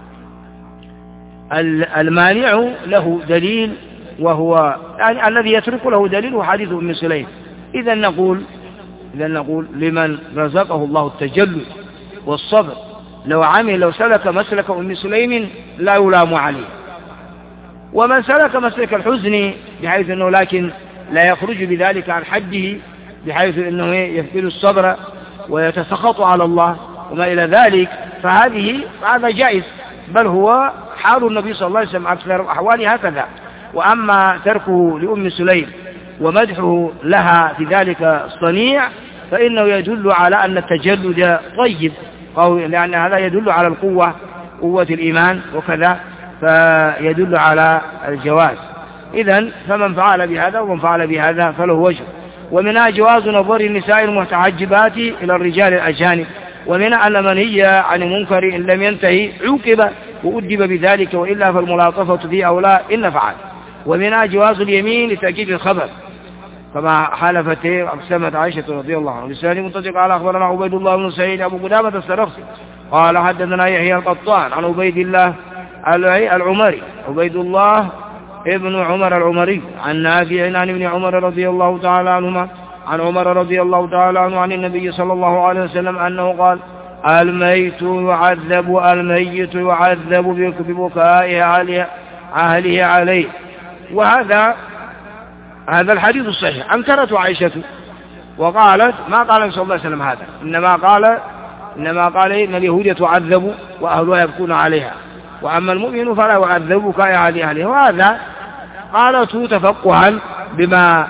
المانع له دليل، وهو يعني الذي يترك له دليل وحديث أم سليم. إذا نقول إذا نقول لمن رزقه الله التجلد والصبر لو عمل لو سلك مسلك أم سليم لا يلام عليه، ومن سلك مسلك الحزن بحيث أنه لكن لا يخرج بذلك عن حده، بحيث أنه يفقد الصبر ويتسخط على الله وما إلى ذلك، فهذه هذا جائز، بل هو حال النبي صلى الله عليه وسلم أكثر الأحوال هكذا. وأما تركه لأم سليم ومدحه لها في ذلك الصنيع فإنه يدل على أن التجلد طيب، لأن هذا يدل على القوة قوة الإيمان وكذا، فيدل على الجواز. إذن فمن فعل بهذا ومن فعل بهذا فله وجه. ومنها جواز نظر النساء المتحجبات إلى الرجال الأجانب، ومنها أن من هي عن منكر إن لم ينتهي عوقب وأدب بذلك، وإلا فالملاطفة في أولى إن فعل. ومنها جواز اليمين لتأكيد الخبر كما حلفت أقسمت عائشة رضي الله عنها. بسؤال منطلق قال أخبرنا عبيد الله بن سعيد أبو قدامة السرخسي قال حدثنا يحيى القطان عن عبيد الله العمري عبيد الله ابن عمر العمري عن نافع عن ابن عمر رضي الله تعالى عنهما عن عمر رضي الله تعالى عنه عن النبي صلى الله عليه وسلم أنه قال الميت يعذب الميت يعذب ببكاء أهله عليه. وهذا هذا الحديث الصحيح. أنكرته عائشة وقالت ما قال النبي صلى الله عليه وسلم هذا، إنما قال إنما قال إن اليهود تعذب وأهلها يبكون عليها، وأما المؤمن فلا يعذب بكاء أهله. وهذا قالته تفقها بما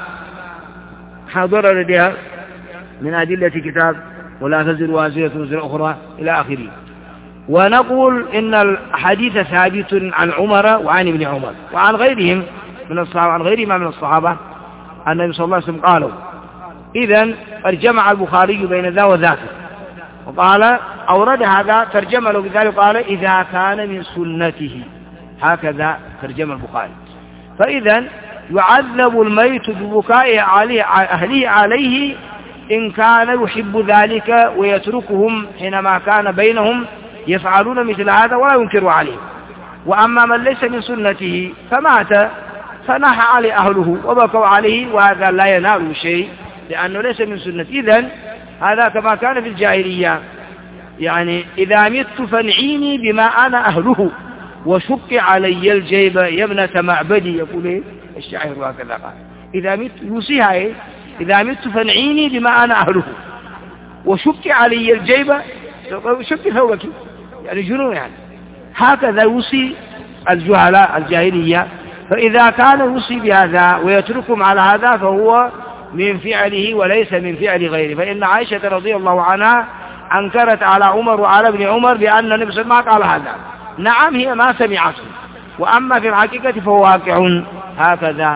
حضر لديها من أدلة كتاب ولا تزر وازرة وزر أخرى إلى آخره. ونقول إن الحديث ثابت عن عمر وعن ابن عمر وعن غيرهم من الصحابة عن غيرهما من الصحابة أن النبي صلى الله عليه وسلم قالوا. إذن جمع البخاري بين ذا وذاك وقال أورد هذا ترجم له بذلك قال إذا كان من سنته، هكذا ترجم البخاري. فإذا يعذب الميت ببكاء أهله عليه إن كان يحب ذلك ويتركهم حينما كان بينهم يفعلون مثل هذا ولا ينكر عليه. وأما من ليس من سنته فمات فناح عليه أهله وبكوا عليه وهذا لا ينال شيء لأنه ليس من سنته. إذن هذا كما كان في الجاهلية، يعني إذا مت فانعيني بما أنا أهله وشق علي الجيب يا ابنة معبدي، يقول إيه الشاعر وهكذا قال. إذا مت يوصيها إيه إذا مت فانعيني بما أنا أهله وشق علي الجيب، شق ثوبك يعني جنون، يعني هكذا يوصي الجهلاء الجاهلية. فإذا كان يوصي بهذا ويتركهم على هذا فهو من فعله وليس من فعل غيره. فإن عائشة رضي الله عنها أنكرت على عمر وعلى ابن عمر بأن النبي صلى الله عليه وسلم قال هذا. نعم هي ما سمعته، وأما في الحقيقة فهو واقع هكذا.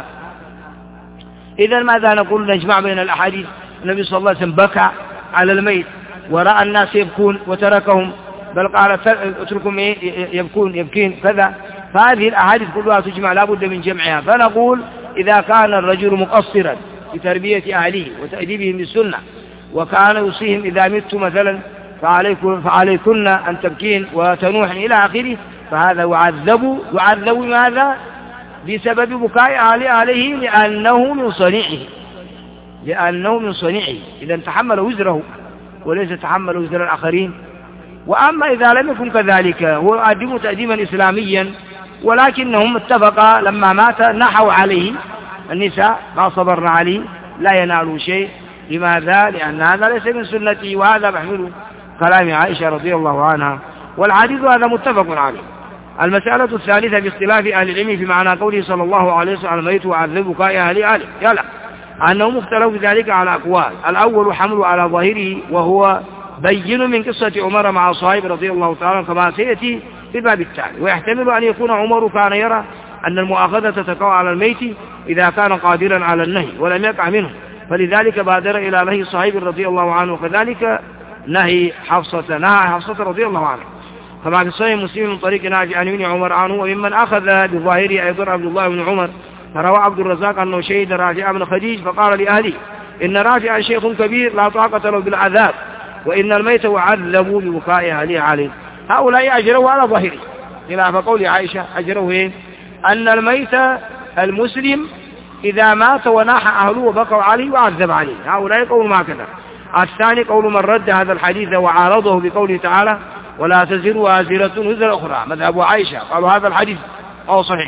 إذا ماذا نقول؟ نجمع بين الأحاديث. النبي صلى الله عليه وسلم بكى على الميت ورأى الناس يبكون وتركهم، بل قال اتركهم يبكون يبكين كذا. فهذه الأحاديث كلها تجمع لا بد من جمعها. فنقول إذا كان الرجل مقصرا في تربية أهله وتأديبهم بالسنة وكان يوصيهم إذا مت مثلا فعليكن, فعليكن أن تبكين وتنوحن إلى آخره، فهذا يعذب يعذب ماذا؟ بسبب بكاء عليه لأنه من صنيعه لأنه من صنيعه إذا تحمل وزره وليس تحمل وزر الآخرين. وأما إذا لم يكن كذلك هو يقدم تقديما إسلاميا ولكنهم اتفقا لما مات نحوا عليه النساء ما صبرنا عليه لا ينالوا شيء. لماذا؟ لأن هذا ليس من سنته، وهذا محمل كلام عائشة رضي الله عنها. والحديث هذا متفق عليه. المسألة الثالثة باختلاف أهل العلم في معنى قوله صلى الله عليه وسلم الميت وعذب بكاء أهل أهله يلا أنه مختلف بذلك على أقوال. الأول حمل على ظاهره وهو بين من قصة عمر مع صاحب رضي الله تعالى كما سيأتي في الباب التالي. ويحتمل أن يكون عمر كان يرى أن المؤاخذة تقع على الميت إذا كان قادرا على النهي ولم يقع منه، فلذلك بادر إلى نهي صاحب رضي الله عنه، وكذلك نهي حفصة نهى حفصة رضي الله عنه كما في صحيح مسلم من طريق نافع عن ابن عمر عنه. وممن أخذ بظاهره أيضا عبد الله بن عمر، فروى عبد الرزاق أنه شهد رافع بن خديج فقال لأهله إن رافع شيخ كبير لا طاقة له بالعذاب وإن الميت يعذب ببكاء أهله عليه. هؤلاء أجروا على ظاهره خلاف قول عائشة أجروا إيه؟ أن الميت المسلم إذا مات وناح أهله وبقوا عليه وعذب عليه. هؤلاء قول ما كذا. الثاني قول من رد هذا الحديث وعارضه بقوله تعالى ولا تزر وازرة وزر أخرى، مذهب عائشة قالوا هذا الحديث أو صحيح.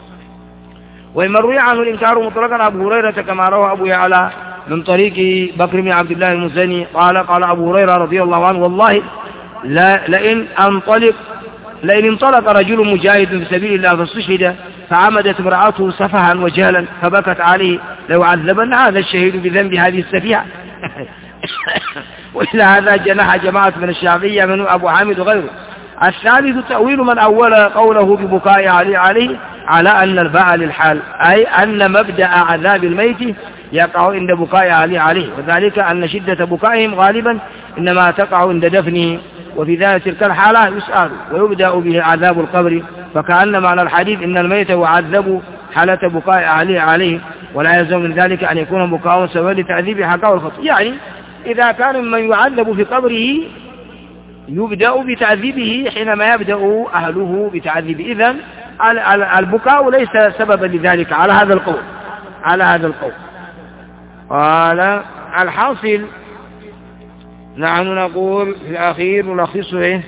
وإن روي عنه الإنكار مطلقا أبو هريرة كما روى أبو يعلى من طريق بكر بن عبد الله المزني قال قال أبو هريرة رضي الله عنه والله لا لئن أنطلق لئن انطلق رجل مجاهد في سبيل الله فاستشهد فعمدت امرأته سفها وجهلا فبكت عليه ليعذبن هذا الشهيد بذنب هذه السفيهة. وإلى هذا جناح جماعة من الشافعية من أبو حامد وغيره. الثالث تأويل من أول قوله ببكاء عليه عليه على أن الباء للحال، أي أن مبدأ عذاب الميت يقع عند بكاء أهله عليه، وذلك أن شدة بكائهم غالبا إنما تقع عند دفنه، وفي ذلك تلك الحالة يسأل ويبدأ به عذاب القبر، فكأن معنى الحديث إن الميت يعذب حالة بكاء أهله عليه، ولا يلزم من ذلك أن يكون بكاء سببا لتعذيب حقه الخطأ. يعني إذا كان من يعذب في قبره يبدأ بتعذيبه حينما يبدأ أهله بتعذيبه، إذن البكاء ليس سببا لذلك على هذا القول على هذا القول قال الحاصل. نحن نقول في الأخير نلخصه إيه؟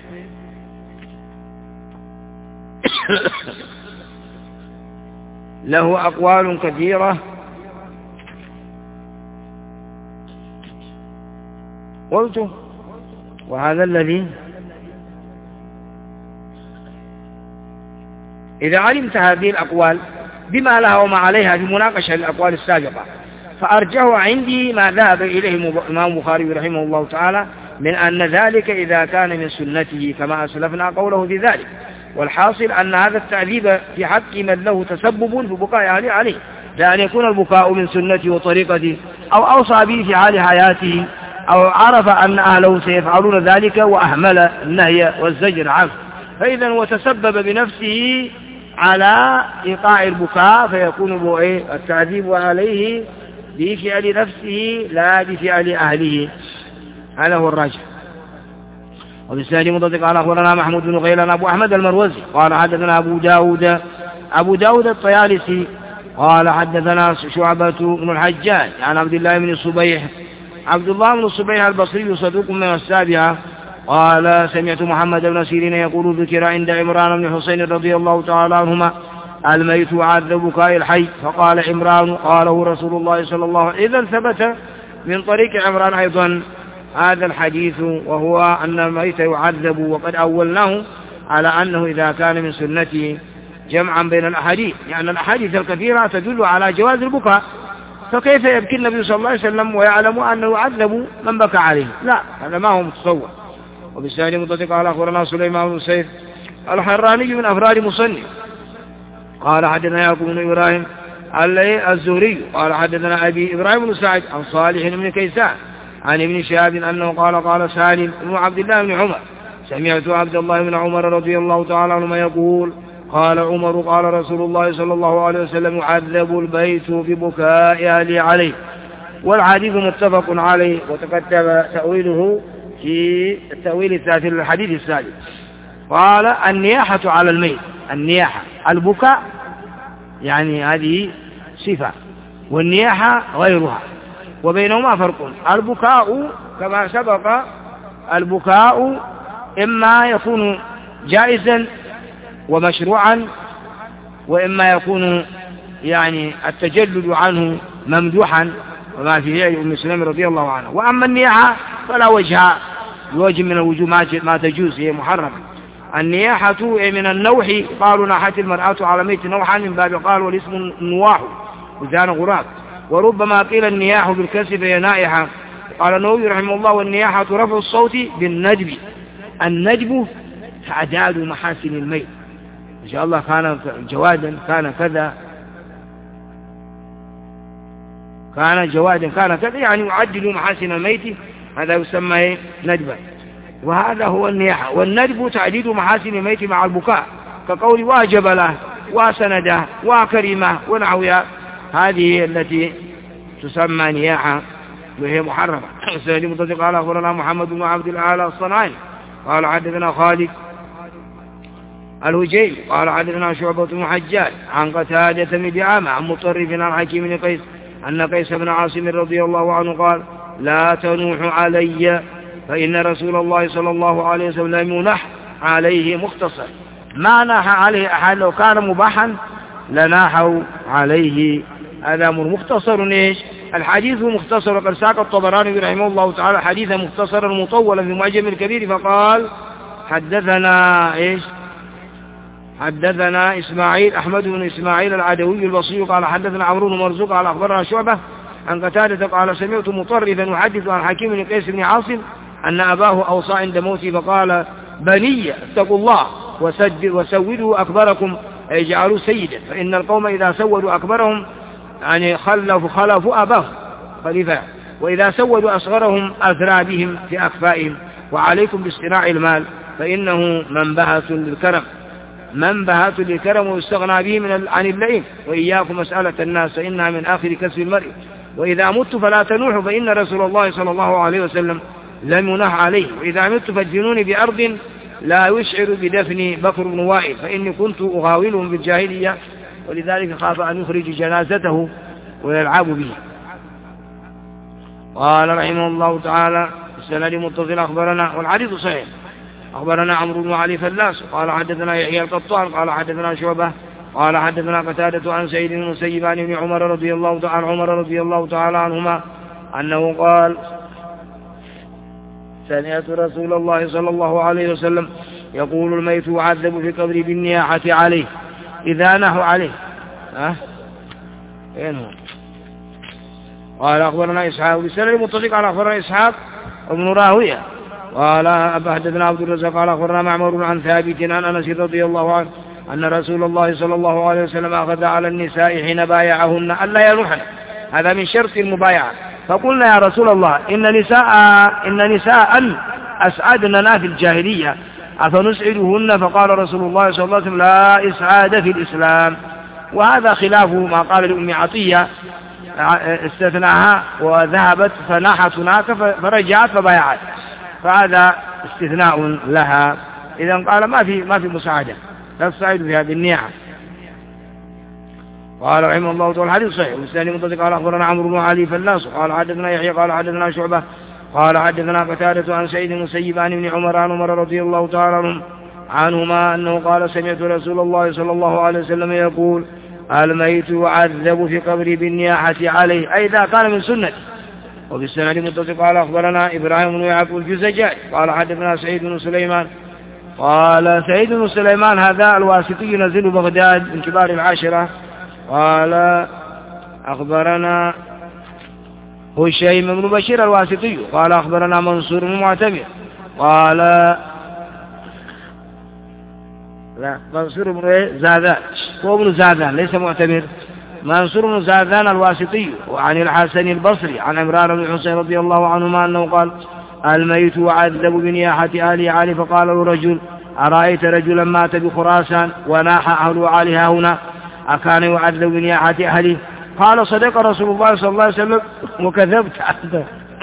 له أقوال كثيرة، قلت وهذا الذي إذا علمت هذه الأقوال بما لها وما عليها في مناقشة الأقوال السابقة، فأرجه عندي ما ذهب إليه الإمام البخاري رحمه الله تعالى من أن ذلك إذا كان من سنته كما أسلفنا قوله في ذلك. والحاصل أن هذا التعذيب في حق من له تسبب في بكاء أهله عليه، لأن يكون البكاء من سنته وطريقته، أو أوصى به في حال حياته، أو عرف أن أهله سيفعلون ذلك وأهمل النهي والزجر عنه، فإذا هو تسبب بنفسه على إيقاع البكاء، فيكون التعذيب عليه بفعل نفسه لا بفعل أهله. هذا هو الراجح. وبالسند مضطرق قال أخبرنا محمود بن غيلان أبو أحمد المروزي قال حدثنا أبو داود أبو داود الطيالسي قال حدثنا شعبة بن الحجاج عن عبد الله بن الصبيح عبد الله بن الصبيح البصري صدوق من السابعة قال سمعت محمد بن سيرين يقول ذكر عند عمران بن حسين رضي الله تعالى عنهما الميت يعذب بكاء الحي، فقال عمران قاله رسول الله صلى الله عليه وسلم. إذن ثبت من طريق عمران أيضا هذا الحديث، وهو أن الميت يعذب، وقد أولناه على أنه إذا كان من سنته جمعا بين الأحاديث، يعني الأحاديث الكثيرة تدل على جواز البكاء، فكيف يبكي النبي صلى الله عليه وسلم ويعلم أنه يعذب من بكى عليه؟ لا، هذا ما هو متصور. وبالسند مضطرق قال أخبرنا سليمان بن سيف الحراني من أفراد مصنف قال حدثنا يعقوب بن إبراهيم الزهري قال حدثنا أبي إبراهيم بن سعد عن صالح بن كيسان عن ابن شهاب أنه قال قال سالم بن عبد الله بن عمر سمعت عبد الله بن عمر رضي الله تعالى عنهما يقول قال عمر قال رسول الله صلى الله عليه وسلم يعذب البيت ببكاء أهله عليه. والحديث متفق عليه، وتقدم تأويله في التأويل الثالث للحديث الثالث. قال النياحة على الميت، النياحة البكاء يعني هذه صفة، والنياحة غيرها، وبينهما فرق. البكاء كما سبق البكاء إما يكون جائزا ومشروعا، وإما يكون يعني التجلد عنه ممدوحا، وما في أم سلمة رضي الله عنه. وأما النياحة فلا وجه بوجه من الوجوه ما تجوز، هي محرمة. النياحة من النوح، قالوا ناحت المرأة على ميت نوحا من باب قال والاسم نواح وزان غراب، وربما قيل النياح بالكسر هي نائحة. قال النووي رحمه الله والنياحة رفع الصوت بالندب، الندب تعداد محاسن الميت، إن شاء الله كان جوادا كان كذا كان جوادا كان كذا، يعني يعدل محاسن الميت، هذا يسمى ندبا، وهذا هو النياحة. والندب تعديد محاسن الميت مع البكاء، كقول واجب له وسنده وكرمه ونحوها، هذه التي تسمى نياحة وهي محرمة. سيدي متصدق قال أخبرنا محمد بن عبد الأعلى الصنعاني قال حدثنا خالد الهجيمي قال حدثنا شعبة بن حجاج عن قتادة بن دعامة عن مطرف عن حكيم بن قيس أن قيس بن عاصم رضي الله عنه قال لا تنوح علي فإن رسول الله صلى الله عليه وسلم لم ينح عليه مختصر. ما ناح عليه أحد، لو كان مباحا لناحوا عليه. هذا أمر مختصر. إيش الحديث مختصر؟ وقد ساق الطبراني رحمه الله تعالى حديثا مختصرا مطولا في معجم الكبير فقال حدثنا إيش حدثنا إسماعيل أحمد بن إسماعيل العدوي البصري قال حدثنا عمرو بن مرزوق قال أخبرنا شعبة عن قتادة قال سمعت مطرفا يحدث عن حكيم بن قيس بن عاصم أن أباه أوصى عند موته فقال بني اتقوا الله وسودوا أكبركم، أي جعلوا سيدا، فإن القوم إذا سودوا أكبرهم يعني خلفوا خلفوا أباهم خليفة، وإذا سودوا أصغرهم أثرى بهم في أكفائهم. وعليكم باصطناع المال فإنه منبهة للكرم منبهة للكرم ويستغنى به من عن اللئيم. وإياكم مسألة الناس فإنها من آخر كسب المرء. وإذا مت فلا تنوحوا فإن رسول الله صلى الله عليه وسلم لم ينح عليه. وإذا مت فاجنوني بأرض لا يشعر بدفن بكر بن وائل فإني كنت أغاولهم بالجاهلية، ولذلك خاف أن يخرج جنازته ويلعب به. قال رحمه الله تعالى السند متصل أخبرنا، والحديث صحيح، أخبرنا عمرو بن علي فلاس قال حدثنا يحيى القطان قال حدثنا شعبة قال حدثنا قتادة عن سعيد بن المسيب عن ابن عمر رضي الله تعالى عمر رضي الله تعالى عنهما أنه قال سمعت رسول الله صلى الله عليه وسلم يقول الميت يعذب في قبره بالنياحة عليه إذا نحوا عليه. ها أه؟ قال أخبرنا إسحاق بسنة متصل قال أخبرنا إسحاق ابن راهوية قال حدثنا عبد الرزاق قال أخبرنا معمر عن ثابت عن أنس رضي الله عنه أن رسول الله صلى الله عليه وسلم أخذ على النساء حين بايعهن ألا يروحن، هذا من شرط المبايعة. فقلنا يا رسول الله إن نساء إن نساء أسعدننا في الجاهلية أفنسعدهن؟ فقال رسول الله صلى الله عليه وسلم لا إسعاد في الإسلام. وهذا خلاف ما قال لأم عطية استثناها وذهبت فناحت هناك فرجعت فبايعت، فهذا استثناء لها. إذا قال ما في ما في مساعدة، لا تساعد في هذه النياحة. قال رحمه الله تعالى الحديث صحيح. والثاني متصل قال أخبرنا عمرو بن علي فلاس قال حدثنا يحيى قال حدثنا شعبة قال حدثنا قتادة عن سعيد بن المسيب عن ابن عمر عن عمر رضي الله تعالى عنهما أنه قال سمعت رسول الله صلى الله عليه وسلم يقول الميت يعذب في قبره بالنياحة عليه، أي إذا كان من سنة. وبالسند متصل قال أخبرنا إبراهيم بن يعقوب الجزجاج قال حدثنا سعيد بن سليمان قال سعيد بن سليمان هذا الواسطي ينزل بغداد من كبار العاشرة. قال أخبرنا هشيم بن بشير الواسطي قال أخبرنا منصور بن معتمر قال لا منصور بن زاذان هو ابن زاذان ليس معتمر، منصور بن زاذان الواسطي. وعن الحسن البصري عن عمران بن حسين رضي الله عنهما أنه قال الميت يعذب بنياحة أهل علي. فقال له رجل أرأيت رجلا مات بخراسان وناح أهل عليها هنا أكان يعذب بنياحة أهله؟ قال صدق رسول الله صلى الله عليه وسلم وكذبت أنت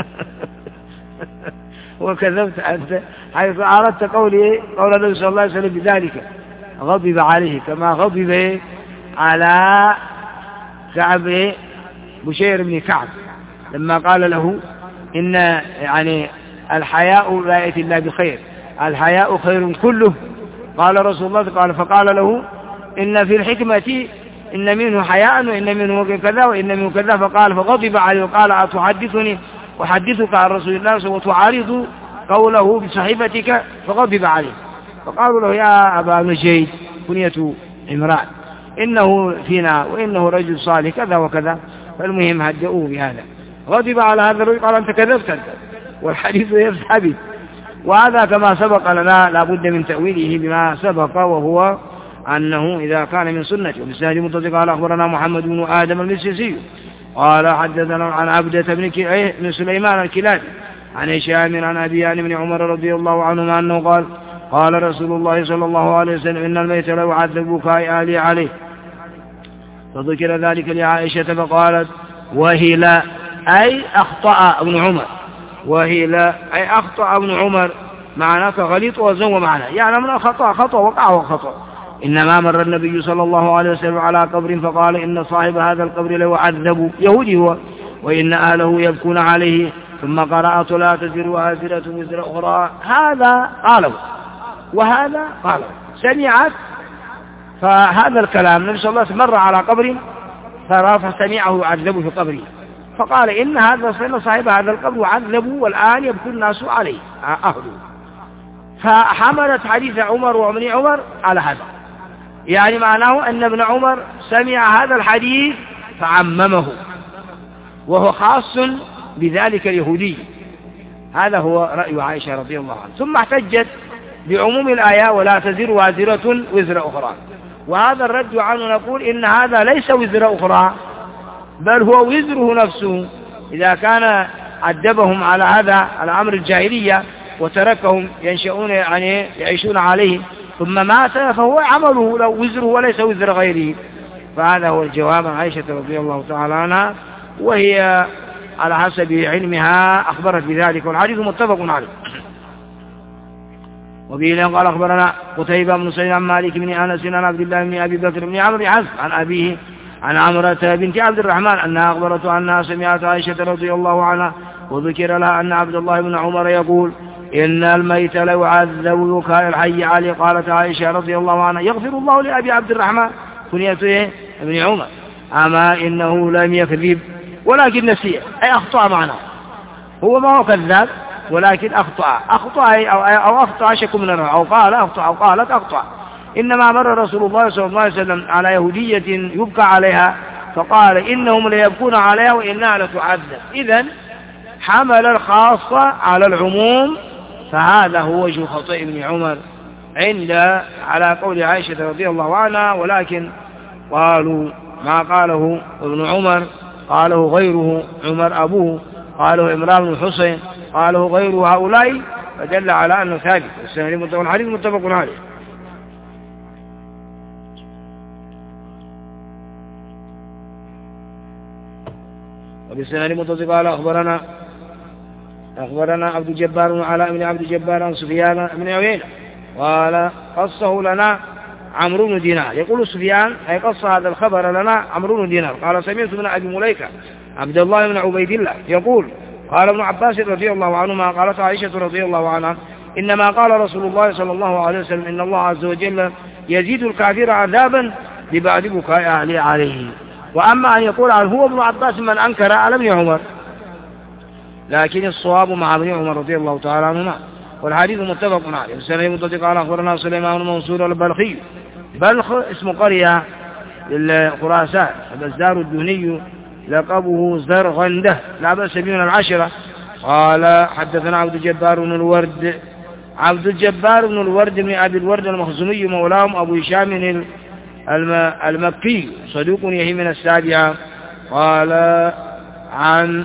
وكذبت أنت، حيث أردت قولي قول النبي صلى الله عليه وسلم بذلك غضب عليه كما غضب على كعب بشير بن كعب لما قال له إن يعني الحياء لا يأتي إلا بخير، الحياء خير كله. قال رسول الله قال فقال له إن في الحكمة إن منه حياء وإن منه كذا وإن منه كذا. فقال فغضب عليه وقال أتحدثني أحدثك عن رسول الله وتعارض قوله بصحيفتك؟ فغضب عليه. فقالوا له يا أبا نجيد كنية عمران إنه فينا وإنه رجل صالح كذا وكذا. فالمهم هدئوه بهذا. غضب على هذا الرجل قال أنت كذبت أنت، والحديث يثبت. وهذا كما سبق لنا لابد من تأويله بما سبق، وهو أنه إذا كان من سنة. وبسناد متصل قال أخبرنا محمد بن آدم المسيسي قال حدثنا عن عبدة بن بن سليمان الكلابي عن هشام عن أبي عن ابن عمر رضي الله عنهما أنه قال قال رسول الله صلى الله عليه وسلم إن الميت لا يعذب بكاء أهله عليه. فذكر ذلك لعائشة فقالت وهي لا أي أخطأ ابن عمر، وهي لا أي أخطأ ابن عمر معناك غليط وزو معنا، يعني من خطأ خطأ وقع وخطأ. إنما مر النبي صلى الله عليه وسلم على قبر فقال إن صاحب هذا القبر لو عذب يهودي هو وإن أهله يبكون عليه، ثم قرأت لا تزر وازرة وزر أخرى. هذا قاله وهذا قاله سمعت. فهذا الكلام النبي صلى الله عليه وسلم مر على قبر فسمعه يعذب في قبره فقال إن هذا صاحب هذا القبر عذبوا والآن يبكي الناس عليه أهله. فحملت حديث عمر وابن عمر على هذا، يعني معناه أن ابن عمر سمع هذا الحديث فعممه وهو خاص بذلك اليهودي. هذا هو رأي عائشة رضي الله عنها. ثم احتجت بعموم الآية ولا تزر وازرة وزر أخرى، وهذا الرد عنه نقول إن هذا ليس وزر أخرى، بل هو وزره نفسه إذا كان عذبهم على هذا على أمر الجاهلية وتركهم ينشؤون يعني يعيشون عليه ثم مات فهو عمله لو وزره وليس وزر غيره. فهذا هو الجواب عن عائشة رضي الله تعالى عنها، وهي على حسب علمها أخبرت بذلك، والحديث متفق عليه. وبه قال أخبرنا قتيبة بن سعيد عن مالك بن أنس عن عبد الله بن أبي بكر بن عمرو بن حزم عن أبيه عن عمرة بنت عبد الرحمن أنها أخبرته أنها سمعت عائشة رضي الله عنها وذكر لها أن عبد الله بن عمر يقول إن الميت لو عذب بكاء الحي عليه. قالت عائشة رضي الله عنها يغفر الله لأبي عبد الرحمن كنيته ابن عمر أما إنه لم يكذب ولكن نسيه أي أخطأ معنا، هو ما هو كذاب ولكن أخطأ أخطأ أو, أو أخطأ شك من الرأي أو قال أخطأ أو قالت أخطأ. إنما مر رسول الله صلى الله عليه وسلم على يهودية يبكى عليها فقال إنهم ليبكون عليها وإنها لتعذب. إذن حمل الخاصة على العموم، فهذا هو وجه خطأ ابن عمر عند على قول عائشة رضي الله عنها، ولكن قالوا ما قاله ابن عمر قاله غيره عمر أبوه، قاله عمران بن الحسين، قاله غير هؤلاء، فدل على أنه ثابت. الحديث متفق عليه. وبالسنة متصل قال أخبرنا أخبرنا عبد الجبار بن علاء بن عبد الجبار عن سفيان بن عيينة قال قصه لنا عمرو بن دينار. يقول سفيان أي قص هذا الخبر لنا عمرو بن دينار قال سمعت من أبي مليكة عبد الله بن عبيد الله يقول قال ابن عباس رضي الله عنهما قالت عائشة رضي الله عنها إنما قال رسول الله صلى الله عليه وسلم إن الله عز وجل يزيد الكافر عذابا ببعد بكاء أهله عليه. وأما أن يقول عنه هو ابن عباس من أنكر على ابن عمر، لكن الصواب مع ابن عمر رضي الله تعالى عنهما. والحديث متفق عليه. السنة متفق قال أخبرنا سليمان بن منصور البلخي، بلخ اسم قرية للخراسان، البزار الدهني لقبه زرغنده لا بأس به من العشرة. قال حدثنا عبد الجبار بن الورد عبد الجبار بن الورد بن أبي الورد المخزومي مولاهم أبو هشام المكي صدوق يهي من السابعة. قال عن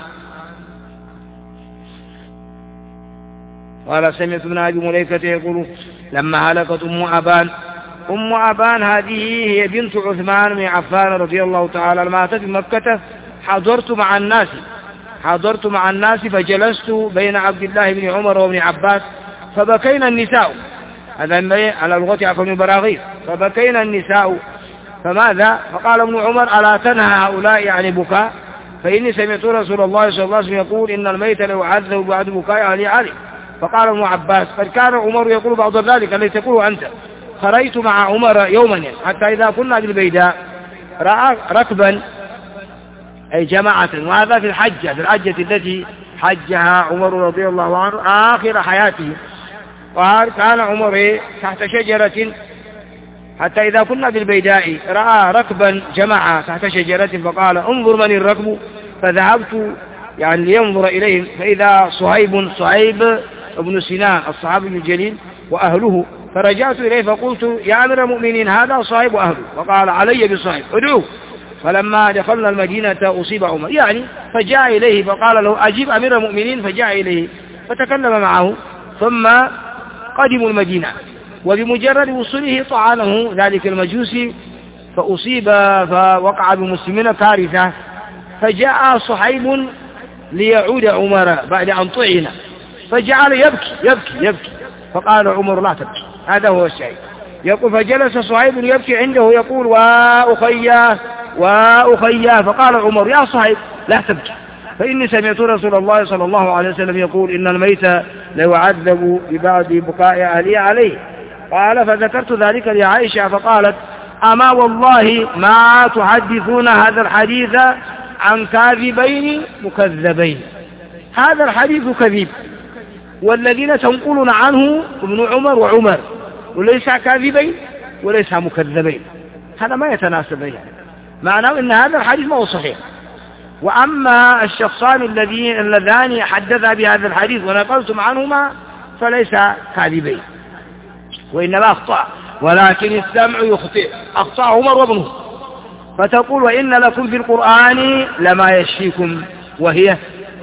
قال سمعت من أبي مليكة يقول لما هلكت أم أبان أم أبان هذه هي بنت عثمان بن عفان رضي الله تعالى ماتت في مكة. حضرت مع الناس حضرت مع الناس فجلست بين عبد الله بن عمر وابن عباس فبكينا النساء، هذا على لغة عفو بن براغيث، فبكينا النساء فماذا؟ فقال ابن عمر ألا تنهى هؤلاء عن بكاء فإني سمعت رسول الله صلى الله عليه وسلم يقول إن الميت لو عذب بعد بكاء أهله عليه. فقال ابن عباس قد كان عمر يقول بعض ذلك الذي تقوله أنت. خرجت مع عمر يوما حتى إذا كنا بالبيداء رأى ركبا أي جماعة، وهذا في الحجة في الحجة التي حجها عمر رضي الله عنه آخر حياته. قال كان عمر تحت شجرة حتى إذا كنا بالبيداء رأى ركبا جماعة تحت شجرة فقال انظر من الركب، فذهبت يعني لينظر إليهم فإذا صهيب صهيب ابن سنان الصحابي الجليل وأهله، فرجعت إليه فقلت يا أمير المؤمنين هذا صهيب وأهله، فقال علي بصهيب ادعوه. فلما دخلنا المدينة أصيب عمر يعني فجاء إليه فقال له أجيب أمير المؤمنين، فجاء إليه فتكلم معه ثم قدموا المدينة، وبمجرد وصوله طعنه ذلك المجوسي فأصيب فوقع بمسلمين كارثة، فجاء صهيب ليعود عمر بعد أن طعن فجعل يبكي يبكي يبكي فقال عمر لا تبكي، هذا هو الشيء. يقول فجلس صهيب يبكي عنده يقول وأخياه وأخياه، فقال عمر يا صهيب لا تبكي فإني سمعت رسول الله صلى الله عليه وسلم يقول إن الميت لو عذب ببعض بكاء أهله عليه. قال فذكرت ذلك لعائشة فقالت أما والله ما تحدثون هذا الحديث عن كاذبين مكذبين، هذا الحديث كذب والذين تنقلون عنه ابن عمر وعمر وليس كاذبين وليس مكذبين، هذا ما يتناسب يعني معناه ان هذا الحديث ما هو صحيح. واما الشخصان الذين اللذان حدثا بهذا الحديث ونقلتم عنهما فليس كاذبين وانما اخطا، ولكن السمع يخطئ، اخطا عمر وابنه فتقول وإن لكم في القرآن لما يشفيكم، وهي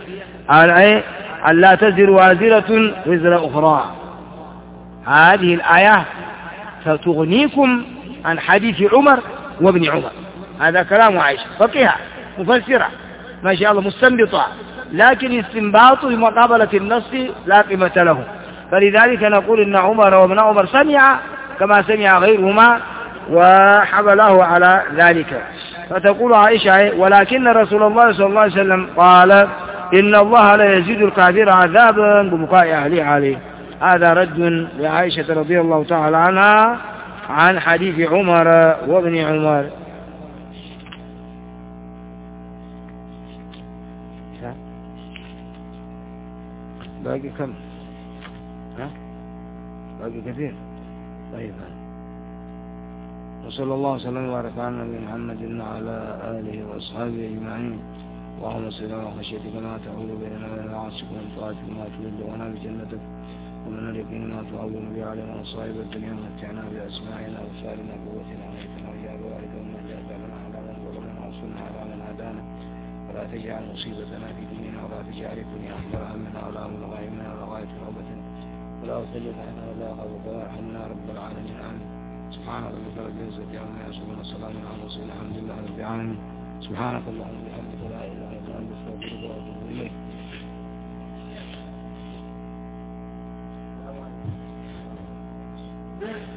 أن لا تزر وازرة وزر أخرى. هذه الآية ستغنيكم عن حديث عمر وابن عمر. هذا كلام عائشة فقيهة مفسرة ما شاء الله مستنبطة، لكن استنباط بمقابلة النص لا قيمة له. فلذلك نقول إن عمر وابن عمر سمع كما سمع غيرهما وحمله على ذلك. فتقول عائشة ولكن رسول الله صلى الله عليه وسلم قال إن الله لا يزيد الكافر عذابا ببكاء أهله عليه. هذا رد لعائشة رضي الله تعالى عنها عن حديث عمر وابن عمر. باقي كم؟ ها؟ باقي كثير. طيب، وصلى الله وسلم وبارك على نبينا محمد وعلى آله وأصحابه أجمعين. اللهم صل على خشيتك ما تحول بيننا وبين معاصيك ومن طاعتك ما تبلغنا بجنتك ومن اليقين ما تعظم به علينا مصائب الدنيا ومتعنا بأسماعنا وأبصارنا وقوتنا وحياتنا وجعل ذلك ومن جعلنا على من ظلمنا وانصرنا على من عادانا ولا تجعل مصيبتنا في ديننا ولا تجعل الدنيا أكبر همنا ولا مبلغ علمنا ولا غاية رغبتنا ولا تسلط علينا ولا غضب وارحمنا رب العالمين. آمين. سبحان ربك رب العزة عما يصفون وسلام على المرسلين الحمد لله رب العالمين. سبحانك اللهم وبحمدك لا اله الا انت استغفرك واتوب اليك.